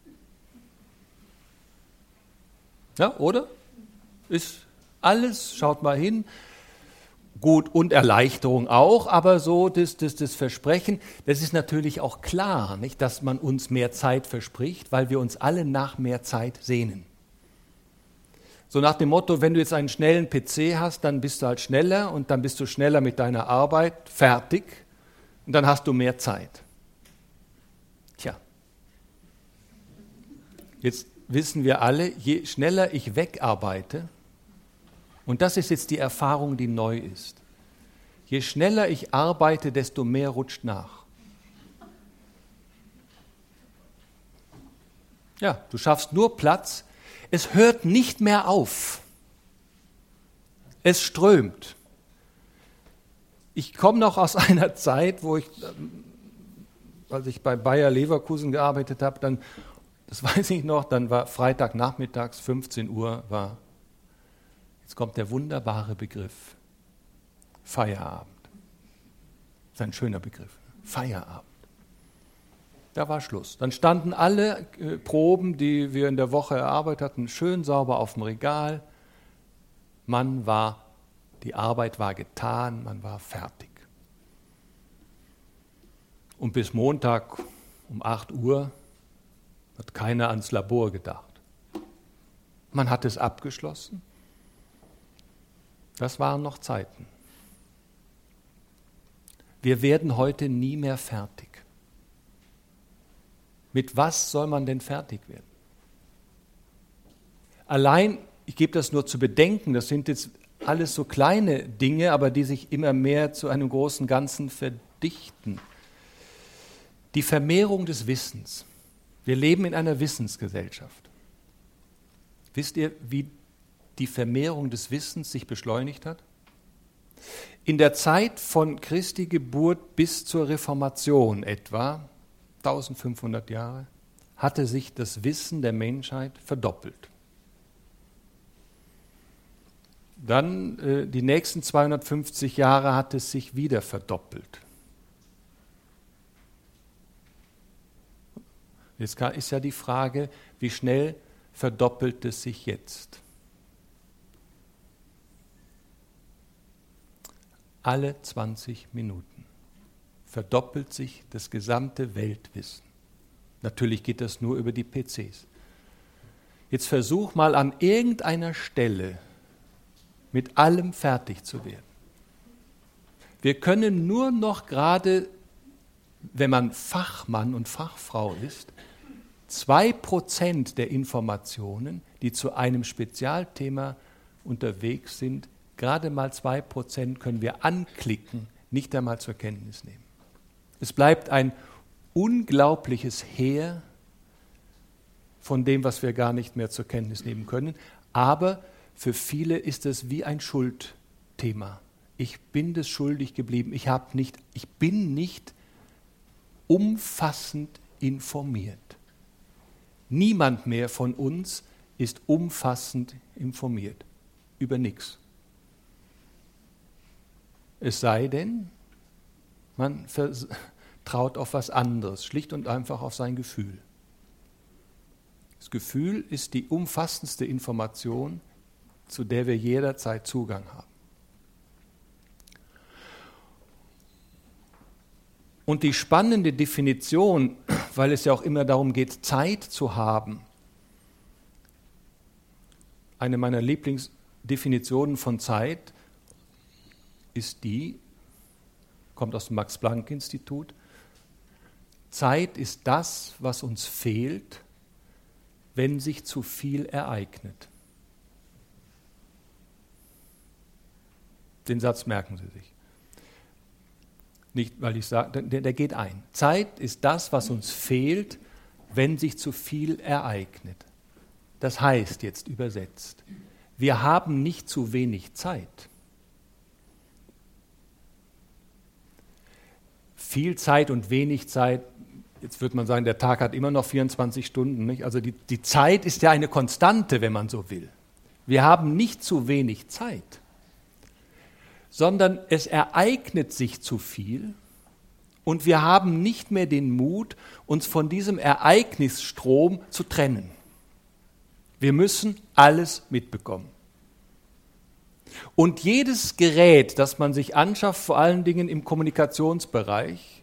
Ja, oder? Ist alles, schaut mal hin, gut und Erleichterung auch, aber so das, das, das Versprechen, das ist natürlich auch klar, nicht, dass man uns mehr Zeit verspricht, weil wir uns alle nach mehr Zeit sehnen. So nach dem Motto, wenn du jetzt einen schnellen P C hast, dann bist du halt schneller und dann bist du schneller mit deiner Arbeit fertig und dann hast du mehr Zeit. Tja, jetzt wissen wir alle, je schneller ich wegarbeite, und das ist jetzt die Erfahrung, die neu ist, je schneller ich arbeite, desto mehr rutscht nach. Ja, du schaffst nur Platz. Es hört nicht mehr auf. Es strömt. Ich komme noch aus einer Zeit, wo ich, als ich bei Bayer Leverkusen gearbeitet habe, dann, das weiß ich noch, dann war Freitagnachmittags, fünfzehn Uhr, war, jetzt kommt der wunderbare Begriff, Feierabend. Das ist ein schöner Begriff. Feierabend. Da war Schluss. Dann standen alle äh, Proben, die wir in der Woche erarbeitet hatten, schön sauber auf dem Regal. Man war, die Arbeit war getan, man war fertig. Und bis Montag um acht Uhr hat keiner ans Labor gedacht. Man hat es abgeschlossen. Das waren noch Zeiten. Wir werden heute nie mehr fertig. Mit was soll man denn fertig werden? Allein, ich gebe das nur zu bedenken, das sind jetzt alles so kleine Dinge, aber die sich immer mehr zu einem großen Ganzen verdichten. Die Vermehrung des Wissens. Wir leben in einer Wissensgesellschaft. Wisst ihr, wie die Vermehrung des Wissens sich beschleunigt hat? In der Zeit von Christi Geburt bis zur Reformation etwa, eintausendfünfhundert Jahre, hatte sich das Wissen der Menschheit verdoppelt. Dann äh, die nächsten zweihundertfünfzig Jahre hat es sich wieder verdoppelt. Jetzt ist ja die Frage, wie schnell verdoppelt es sich jetzt? Alle zwanzig Minuten verdoppelt sich das gesamte Weltwissen. Natürlich geht das nur über die P Cs. Jetzt versuch mal an irgendeiner Stelle mit allem fertig zu werden. Wir können nur noch gerade, wenn man Fachmann und Fachfrau ist, zwei Prozent der Informationen, die zu einem Spezialthema unterwegs sind, gerade mal zwei Prozent können wir anklicken, nicht einmal zur Kenntnis nehmen. Es bleibt ein unglaubliches Heer von dem, was wir gar nicht mehr zur Kenntnis nehmen können. Aber für viele ist es wie ein Schuldthema. Ich bin das schuldig geblieben. Ich habe nicht, ich bin nicht umfassend informiert. Niemand mehr von uns ist umfassend informiert. Über nichts. Es sei denn, man vertraut auf was anderes, schlicht und einfach auf sein Gefühl. Das Gefühl ist die umfassendste Information, zu der wir jederzeit Zugang haben. Und die spannende Definition, weil es ja auch immer darum geht, Zeit zu haben, eine meiner Lieblingsdefinitionen von Zeit ist die, kommt aus dem Max-Planck-Institut, Zeit ist das, was uns fehlt, wenn sich zu viel ereignet. Den Satz merken Sie sich. Nicht, weil ich sage, der, der geht ein. Zeit ist das, was uns fehlt, wenn sich zu viel ereignet. Das heißt jetzt übersetzt, wir haben nicht zu wenig Zeit. Viel Zeit und wenig Zeit, jetzt würde man sagen, der Tag hat immer noch vierundzwanzig Stunden. Nicht? Also die, die Zeit ist ja eine Konstante, wenn man so will. Wir haben nicht zu wenig Zeit, sondern es ereignet sich zu viel und wir haben nicht mehr den Mut, uns von diesem Ereignisstrom zu trennen. Wir müssen alles mitbekommen. Und jedes Gerät, das man sich anschafft, vor allen Dingen im Kommunikationsbereich,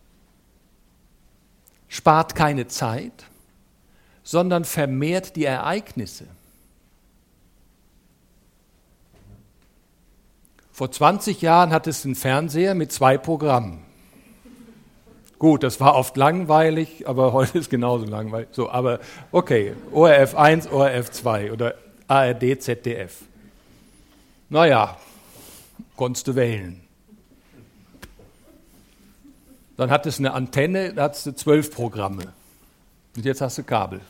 spart keine Zeit, sondern vermehrt die Ereignisse. Vor zwanzig Jahren hatte es einen Fernseher mit zwei Programmen. Gut, das war oft langweilig, aber heute ist genauso langweilig. So, aber okay, O R F eins, O R F zwei oder A R D, Z D F. Naja, konntest du wählen. Dann hat es eine Antenne, da hattest du zwölf Programme. Und jetzt hast du Kabel.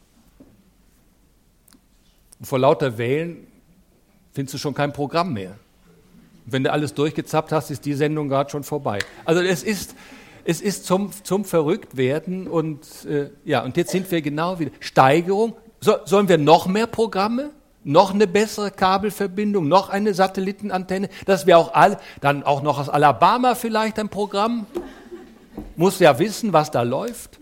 Und vor lauter Wählen findest du schon kein Programm mehr. Und wenn du alles durchgezappt hast, ist die Sendung gerade schon vorbei. Also es ist, es ist zum, zum Verrücktwerden und äh, ja, und jetzt sind wir genau wieder. Steigerung. So, sollen wir noch mehr Programme? noch eine bessere Kabelverbindung, noch eine Satellitenantenne, dass wir auch alle, dann auch noch aus Alabama vielleicht ein Programm, muss ja wissen, was da läuft.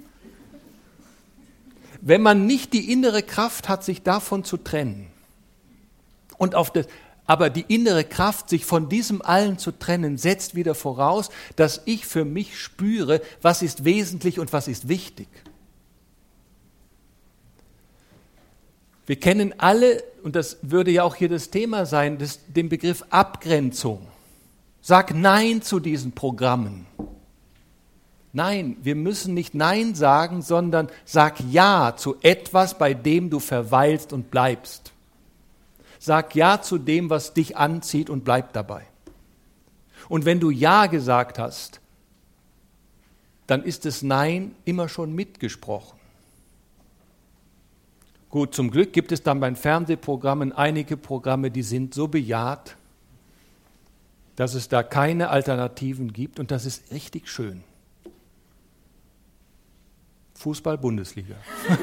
Wenn man nicht die innere Kraft hat, sich davon zu trennen, und auf das, aber die innere Kraft, sich von diesem allen zu trennen, setzt wieder voraus, dass ich für mich spüre, was ist wesentlich und was ist wichtig. Wir kennen alle, und das würde ja auch hier das Thema sein, das, den Begriff Abgrenzung. Sag Nein zu diesen Programmen. Nein, wir müssen nicht Nein sagen, sondern sag Ja zu etwas, bei dem du verweilst und bleibst. Sag Ja zu dem, was dich anzieht und bleib dabei. Und wenn du Ja gesagt hast, dann ist das Nein immer schon mitgesprochen. Gut, zum Glück gibt es dann bei Fernsehprogrammen einige Programme, die sind so bejaht, dass es da keine Alternativen gibt und das ist richtig schön. Fußball-Bundesliga.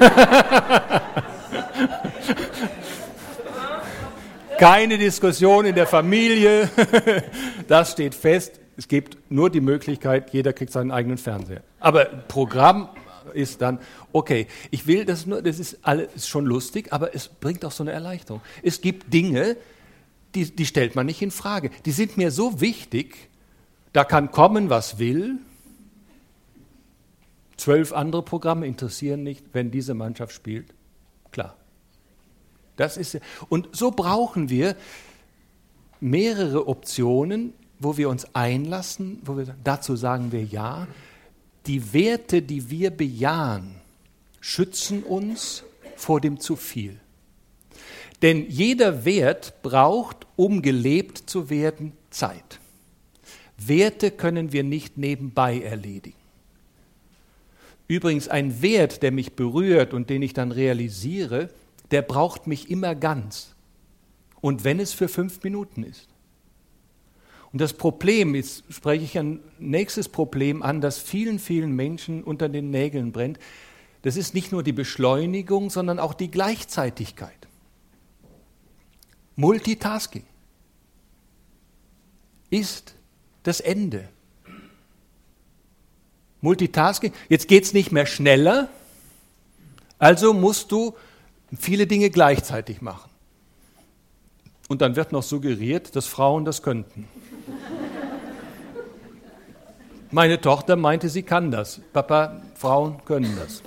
Keine Diskussion in der Familie, das steht fest. Es gibt nur die Möglichkeit, jeder kriegt seinen eigenen Fernseher. Aber Programm ist dann, okay, ich will das nur, das ist alles ist schon lustig, aber es bringt auch so eine Erleichterung. Es gibt Dinge, die, die stellt man nicht in Frage. Die sind mir so wichtig, da kann kommen, was will. Zwölf andere Programme interessieren nicht, wenn diese Mannschaft spielt. Klar. Das ist, und so brauchen wir mehrere Optionen, wo wir uns einlassen, wo wir, dazu sagen wir Ja. Die Werte, die wir bejahen, schützen uns vor dem zu viel. Denn jeder Wert braucht, um gelebt zu werden, Zeit. Werte können wir nicht nebenbei erledigen. Übrigens, ein Wert, der mich berührt und den ich dann realisiere, der braucht mich immer ganz. Und wenn es für fünf Minuten ist. Und das Problem, jetzt spreche ich ein nächstes Problem an, das vielen, vielen Menschen unter den Nägeln brennt. Das ist nicht nur die Beschleunigung, sondern auch die Gleichzeitigkeit. Multitasking ist das Ende. Multitasking, jetzt geht es nicht mehr schneller, also musst du viele Dinge gleichzeitig machen. Und dann wird noch suggeriert, dass Frauen das könnten. Meine Tochter meinte, sie kann das. Papa, Frauen können das.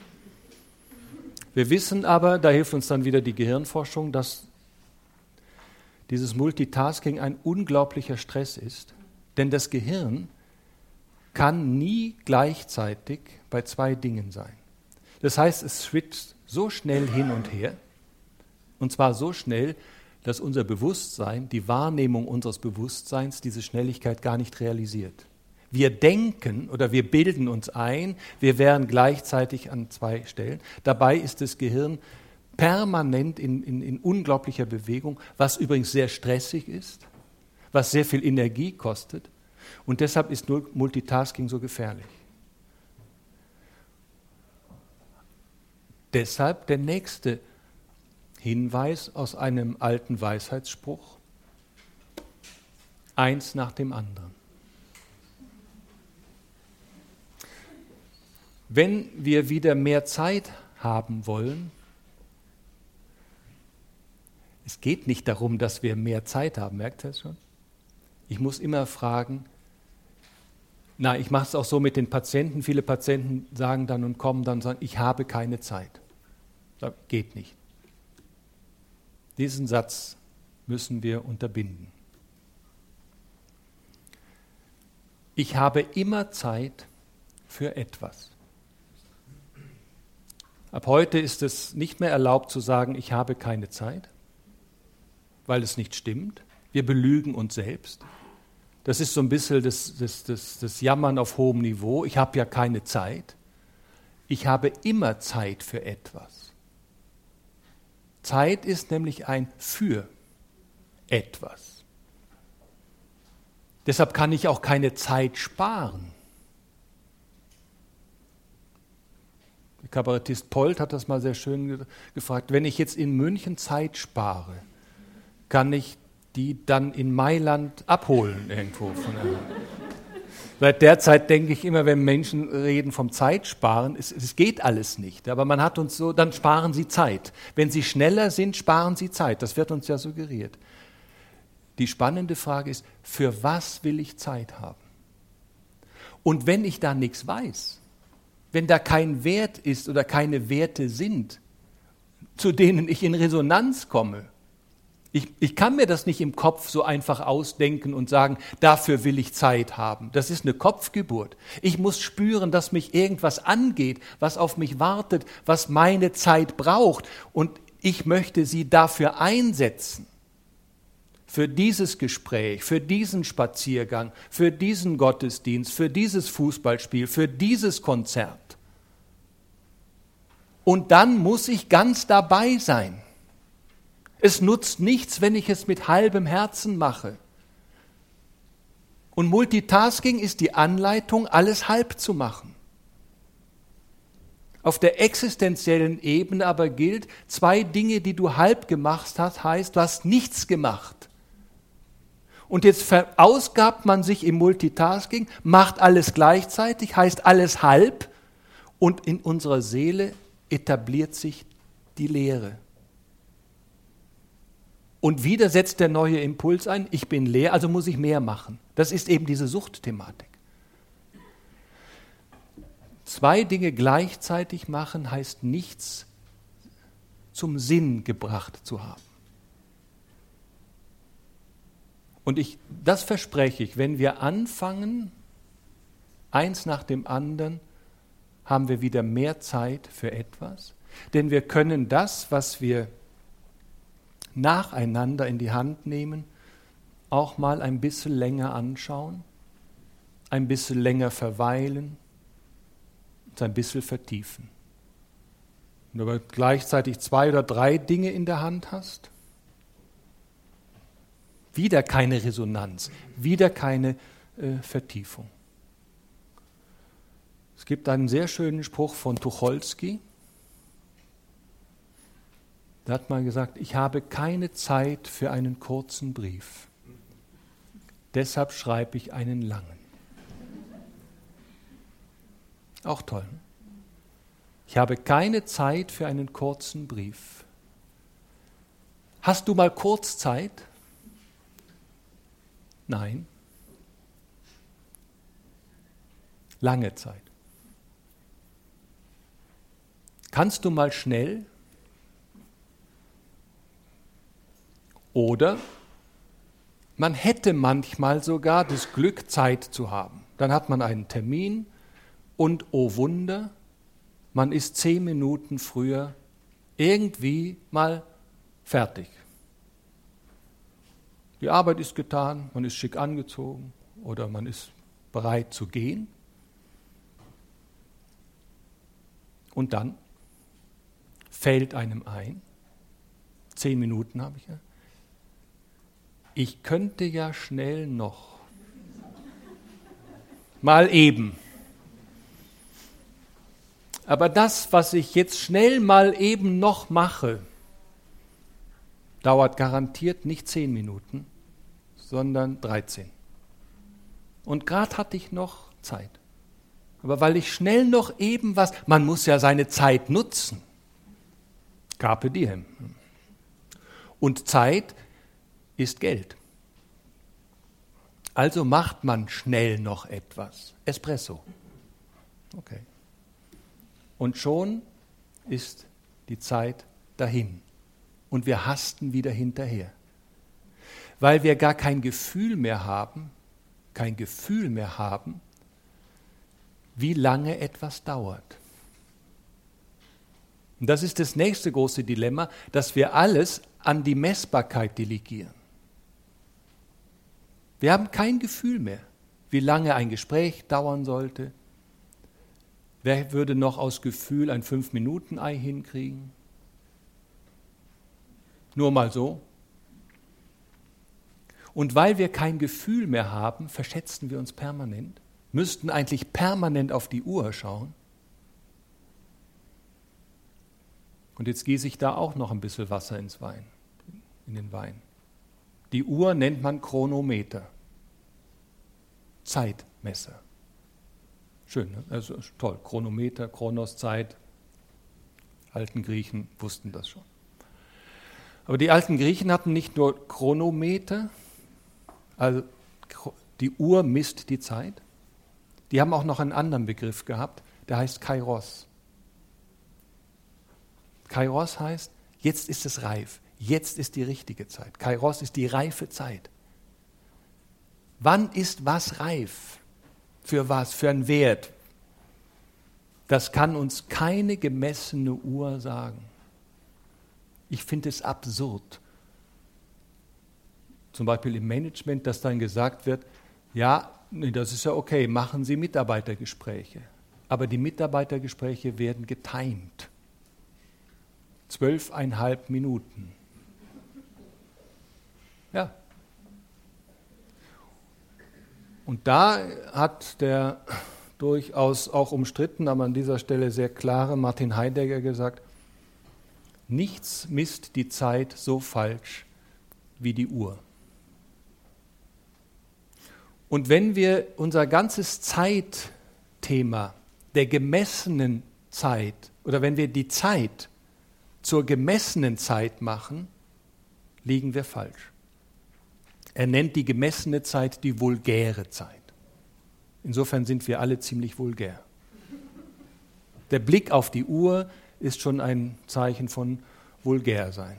Wir wissen aber, da hilft uns dann wieder die Gehirnforschung, dass dieses Multitasking ein unglaublicher Stress ist. Denn das Gehirn kann nie gleichzeitig bei zwei Dingen sein. Das heißt, es switcht so schnell hin und her, und zwar so schnell, dass unser Bewusstsein, die Wahrnehmung unseres Bewusstseins diese Schnelligkeit gar nicht realisiert. Wir denken oder wir bilden uns ein, wir wären gleichzeitig an zwei Stellen. Dabei ist das Gehirn permanent in, in, in unglaublicher Bewegung, was übrigens sehr stressig ist, was sehr viel Energie kostet. Und deshalb ist Multitasking so gefährlich. Deshalb der nächste Hinweis aus einem alten Weisheitsspruch: Eins nach dem anderen. Wenn wir wieder mehr Zeit haben wollen, es geht nicht darum, dass wir mehr Zeit haben, merkt ihr das schon? Ich muss immer fragen, na, ich mache es auch so mit den Patienten, viele Patienten sagen dann und kommen dann und sagen, ich habe keine Zeit. Das geht nicht. Diesen Satz müssen wir unterbinden. Ich habe immer Zeit für etwas. Ab heute ist es nicht mehr erlaubt zu sagen, ich habe keine Zeit, weil es nicht stimmt. Wir belügen uns selbst. Das ist so ein bisschen das, das, das, das Jammern auf hohem Niveau. Ich habe ja keine Zeit. Ich habe immer Zeit für etwas. Zeit ist nämlich ein für etwas. Deshalb kann ich auch keine Zeit sparen. Der Kabarettist Polt hat das mal sehr schön ge- gefragt. Wenn ich jetzt in München Zeit spare, kann ich die dann in Mailand abholen irgendwo? Von der Seit der Zeit denke ich immer, wenn Menschen reden vom Zeitsparen, es, es geht alles nicht. Aber man hat uns so, dann sparen sie Zeit. Wenn sie schneller sind, sparen sie Zeit. Das wird uns ja suggeriert. Die spannende Frage ist, für was will ich Zeit haben? Und wenn ich da nichts weiß, wenn da kein Wert ist oder keine Werte sind, zu denen ich in Resonanz komme, Ich, ich kann mir das nicht im Kopf so einfach ausdenken und sagen, dafür will ich Zeit haben. Das ist eine Kopfgeburt. Ich muss spüren, dass mich irgendwas angeht, was auf mich wartet, was meine Zeit braucht. Und ich möchte sie dafür einsetzen. Für dieses Gespräch, für diesen Spaziergang, für diesen Gottesdienst, für dieses Fußballspiel, für dieses Konzert. Und dann muss ich ganz dabei sein. Es nutzt nichts, wenn ich es mit halbem Herzen mache. Und Multitasking ist die Anleitung, alles halb zu machen. Auf der existenziellen Ebene aber gilt, zwei Dinge, die du halb gemacht hast, heißt, du hast nichts gemacht. Und jetzt verausgabt man sich im Multitasking, macht alles gleichzeitig, heißt alles halb. Und in unserer Seele etabliert sich die Leere. Und wieder setzt der neue Impuls ein, ich bin leer, also muss ich mehr machen. Das ist eben diese Suchtthematik. Zwei Dinge gleichzeitig machen, heißt nichts zum Sinn gebracht zu haben. Und ich, das verspreche ich, wenn wir anfangen, eins nach dem anderen, haben wir wieder mehr Zeit für etwas. Denn wir können das, was wir nacheinander in die Hand nehmen, auch mal ein bisschen länger anschauen, ein bisschen länger verweilen und ein bisschen vertiefen. Wenn du aber gleichzeitig zwei oder drei Dinge in der Hand hast, wieder keine Resonanz, wieder keine äh, Vertiefung. Es gibt einen sehr schönen Spruch von Tucholsky. Der hat mal gesagt, ich habe keine Zeit für einen kurzen Brief. Deshalb schreibe ich einen langen. Auch toll. Ich habe keine Zeit für einen kurzen Brief. Hast du mal kurz Zeit? Nein. Lange Zeit. Kannst du mal schnell? Oder man hätte manchmal sogar das Glück, Zeit zu haben. Dann hat man einen Termin und, oh Wunder, man ist zehn Minuten früher irgendwie mal fertig. Die Arbeit ist getan, man ist schick angezogen oder man ist bereit zu gehen. Und dann fällt einem ein, zehn Minuten habe ich ja, ich könnte ja schnell noch, mal eben. Aber das, was ich jetzt schnell mal eben noch mache, dauert garantiert nicht zehn Minuten, sondern dreizehn. Und gerade hatte ich noch Zeit. Aber weil ich schnell noch eben was, man muss ja seine Zeit nutzen. Carpe diem. Und Zeit ist Geld. Also macht man schnell noch etwas. Espresso. Okay. Und schon ist die Zeit dahin. Und wir hasten wieder hinterher. Weil wir gar kein Gefühl mehr haben, kein Gefühl mehr haben, wie lange etwas dauert. Und das ist das nächste große Dilemma, dass wir alles an die Messbarkeit delegieren. Wir haben kein Gefühl mehr, wie lange ein Gespräch dauern sollte. Wer würde noch aus Gefühl ein Fünf-Minuten-Ei hinkriegen? Nur mal so. Und weil wir kein Gefühl mehr haben, verschätzen wir uns permanent, müssten eigentlich permanent auf die Uhr schauen. Und jetzt gieße ich da auch noch ein bisschen Wasser ins Wein, in den Wein. Die Uhr nennt man Chronometer, Zeitmesser. Schön, ne? Also toll, Chronometer, Chronos, Zeit. Alten Griechen wussten das schon. Aber die alten Griechen hatten nicht nur Chronometer, also die Uhr misst die Zeit, die haben auch noch einen anderen Begriff gehabt, der heißt Kairos. Kairos heißt, jetzt ist es reif, jetzt ist die richtige Zeit. Kairos ist die reife Zeit. Wann ist was reif? Für was? Für einen Wert? Das kann uns keine gemessene Uhr sagen. Ich finde es absurd. Zum Beispiel im Management, dass dann gesagt wird, ja, nee, das ist ja okay, machen Sie Mitarbeitergespräche. Aber die Mitarbeitergespräche werden getimed. Zwölfeinhalb Minuten. Ja. Und da hat der durchaus auch umstritten, aber an dieser Stelle sehr klare Martin Heidegger gesagt, nichts misst die Zeit so falsch wie die Uhr. Und wenn wir unser ganzes Zeitthema der gemessenen Zeit oder wenn wir die Zeit zur gemessenen Zeit machen, liegen wir falsch. Er nennt die gemessene Zeit die vulgäre Zeit. Insofern sind wir alle ziemlich vulgär. Der Blick auf die Uhr ist schon ein Zeichen von Vulgärsein.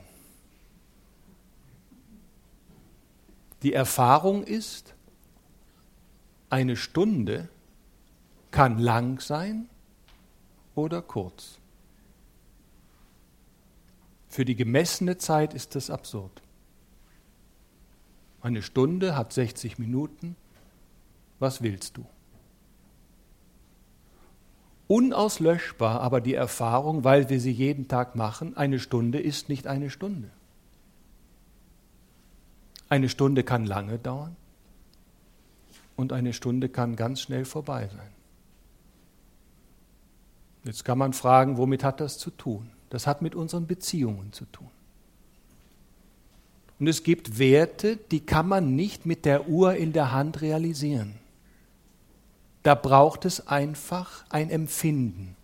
Die Erfahrung ist, eine Stunde kann lang sein oder kurz. Für die gemessene Zeit ist das absurd. Eine Stunde hat sechzig Minuten. Was willst du? Unauslöschbar aber die Erfahrung, weil wir sie jeden Tag machen, eine Stunde ist nicht eine Stunde. Eine Stunde kann lange dauern und eine Stunde kann ganz schnell vorbei sein. Jetzt kann man fragen, womit hat das zu tun? Das hat mit unseren Beziehungen zu tun. Und es gibt Werte, die kann man nicht mit der Uhr in der Hand realisieren. Da braucht es einfach ein Empfinden.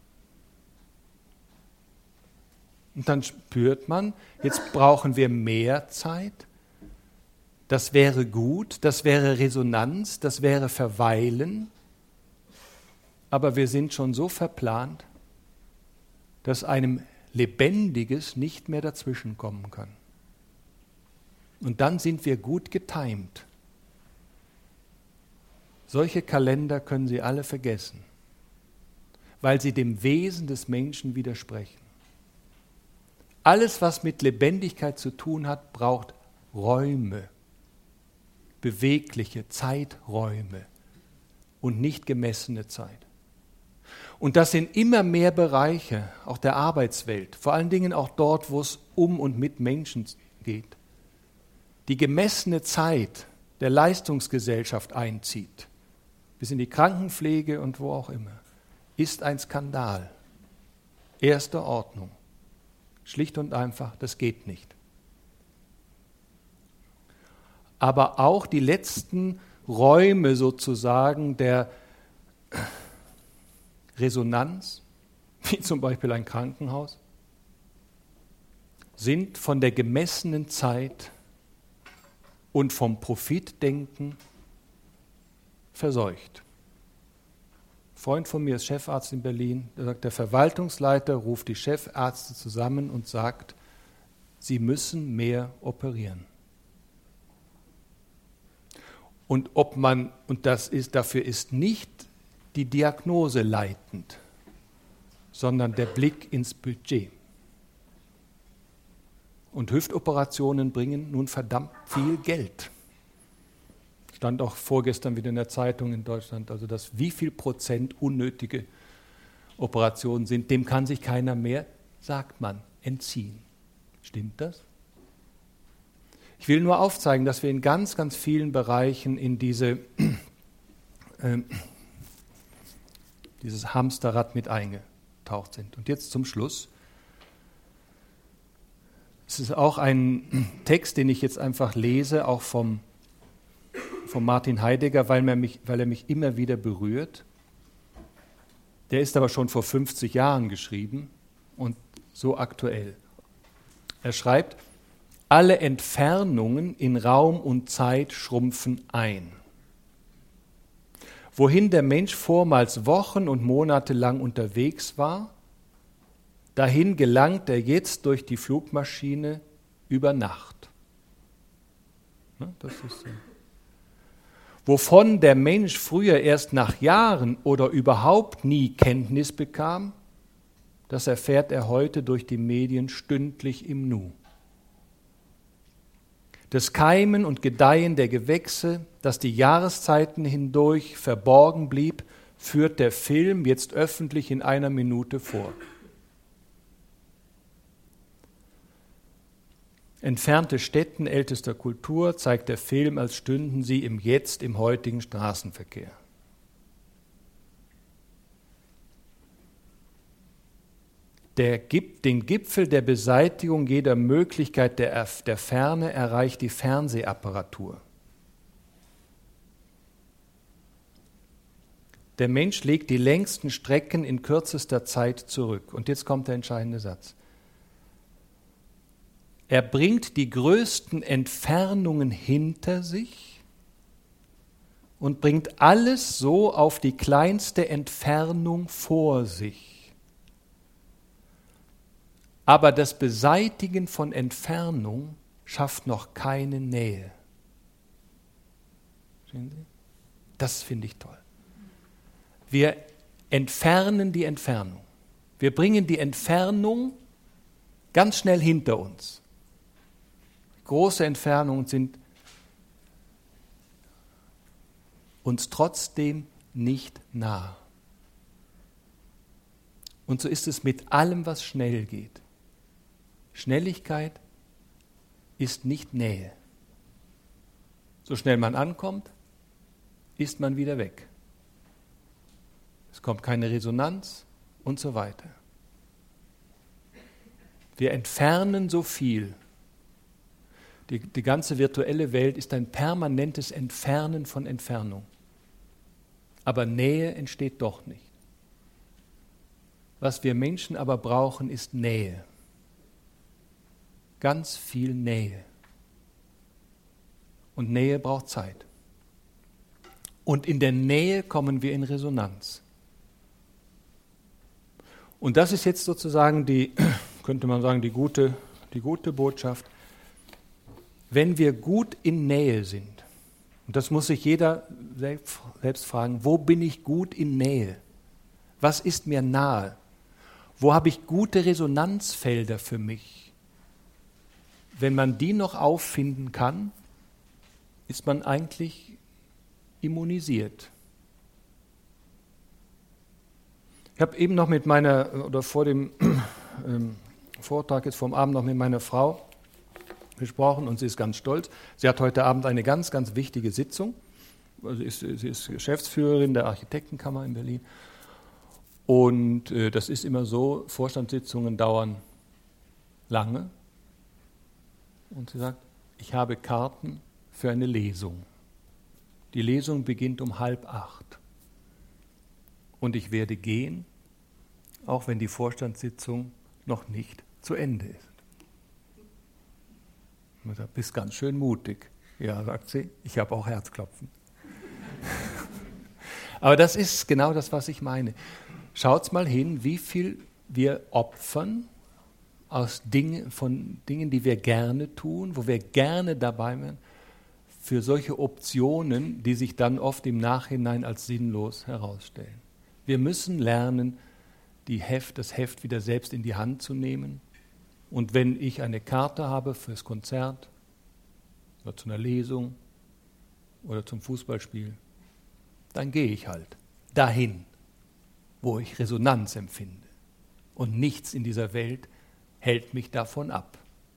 Und dann spürt man, jetzt brauchen wir mehr Zeit. Das wäre gut, das wäre Resonanz, das wäre Verweilen. Aber wir sind schon so verplant, dass einem Lebendiges nicht mehr dazwischenkommen kann. Und dann sind wir gut getimt. Solche Kalender können Sie alle vergessen, weil sie dem Wesen des Menschen widersprechen. Alles, was mit Lebendigkeit zu tun hat, braucht Räume, bewegliche Zeiträume und nicht gemessene Zeit. Und das sind immer mehr Bereiche, auch der Arbeitswelt, vor allen Dingen auch dort, wo es um und mit Menschen geht. Die gemessene Zeit der Leistungsgesellschaft einzieht, bis in die Krankenpflege und wo auch immer, ist ein Skandal. Erster Ordnung. Schlicht und einfach, das geht nicht. Aber auch die letzten Räume sozusagen der Resonanz, wie zum Beispiel ein Krankenhaus, sind von der gemessenen Zeit und vom Profitdenken verseucht. Ein Freund von mir ist Chefarzt in Berlin, der sagt, der Verwaltungsleiter ruft die Chefärzte zusammen und sagt, sie müssen mehr operieren. Und ob man, und das ist, dafür ist nicht die Diagnose leitend, sondern der Blick ins Budget. Und Hüftoperationen bringen nun verdammt viel Geld. Stand auch vorgestern wieder in der Zeitung in Deutschland, also dass wie viel Prozent unnötige Operationen sind, dem kann sich keiner mehr, sagt man, entziehen. Stimmt das? Ich will nur aufzeigen, dass wir in ganz, ganz vielen Bereichen in diese, äh, dieses Hamsterrad mit eingetaucht sind. Und jetzt zum Schluss. Es ist auch ein Text, den ich jetzt einfach lese, auch vom, vom Martin Heidegger, weil, er mich, weil er mich immer wieder berührt. Der ist aber schon vor fünfzig Jahren geschrieben und so aktuell. Er schreibt, alle Entfernungen in Raum und Zeit schrumpfen ein. Wohin der Mensch vormals Wochen und Monate lang unterwegs war, dahin gelangt er jetzt durch die Flugmaschine über Nacht. Das ist so. Wovon der Mensch früher erst nach Jahren oder überhaupt nie Kenntnis bekam, das erfährt er heute durch die Medien stündlich im Nu. Das Keimen und Gedeihen der Gewächse, das die Jahreszeiten hindurch verborgen blieb, führt der Film jetzt öffentlich in einer Minute vor. Entfernte Stätten ältester Kultur zeigt der Film, als stünden sie im Jetzt im heutigen Straßenverkehr. Der, den Gipfel der Beseitigung jeder Möglichkeit der, der Ferne erreicht die Fernsehapparatur. Der Mensch legt die längsten Strecken in kürzester Zeit zurück. Und jetzt kommt der entscheidende Satz. Er bringt die größten Entfernungen hinter sich und bringt alles so auf die kleinste Entfernung vor sich. Aber das Beseitigen von Entfernung schafft noch keine Nähe. Sehen Sie? Das finde ich toll. Wir entfernen die Entfernung. Wir bringen die Entfernung ganz schnell hinter uns. Große Entfernungen sind uns trotzdem nicht nah. Und so ist es mit allem, was schnell geht. Schnelligkeit ist nicht Nähe. So schnell man ankommt, ist man wieder weg. Es kommt keine Resonanz und so weiter. Wir entfernen so viel. Die, die ganze virtuelle Welt ist ein permanentes Entfernen von Entfernung. Aber Nähe entsteht doch nicht. Was wir Menschen aber brauchen, ist Nähe. Ganz viel Nähe. Und Nähe braucht Zeit. Und in der Nähe kommen wir in Resonanz. Und das ist jetzt sozusagen die, könnte man sagen, die gute, die gute Botschaft. Wenn wir gut in Nähe sind, und das muss sich jeder selbst fragen, wo bin ich gut in Nähe? Was ist mir nahe? Wo habe ich gute Resonanzfelder für mich? Wenn man die noch auffinden kann, ist man eigentlich immunisiert. Ich habe eben noch mit meiner, oder vor dem ähm, Vortrag jetzt vom Abend noch mit meiner Frau gesprochen und sie ist ganz stolz. Sie hat heute Abend eine ganz, ganz wichtige Sitzung. Also ist, sie ist Geschäftsführerin der Architektenkammer in Berlin. Und äh, das ist immer so, Vorstandssitzungen dauern lange. Und sie sagt, ich habe Karten für eine Lesung. Die Lesung beginnt um halb acht. Und ich werde gehen, auch wenn die Vorstandssitzung noch nicht zu Ende ist. Und ich sage, bist ganz schön mutig. Ja, sagt sie, ich habe auch Herzklopfen. Aber das ist genau das, was ich meine. Schaut mal hin, wie viel wir opfern aus Dingen, von Dingen, die wir gerne tun, wo wir gerne dabei sind, für solche Optionen, die sich dann oft im Nachhinein als sinnlos herausstellen. Wir müssen lernen, die Heft, das Heft wieder selbst in die Hand zu nehmen. Und wenn ich eine Karte habe fürs Konzert oder zu einer Lesung oder zum Fußballspiel, dann gehe ich halt dahin, wo ich Resonanz empfinde. Und nichts in dieser Welt hält mich davon ab.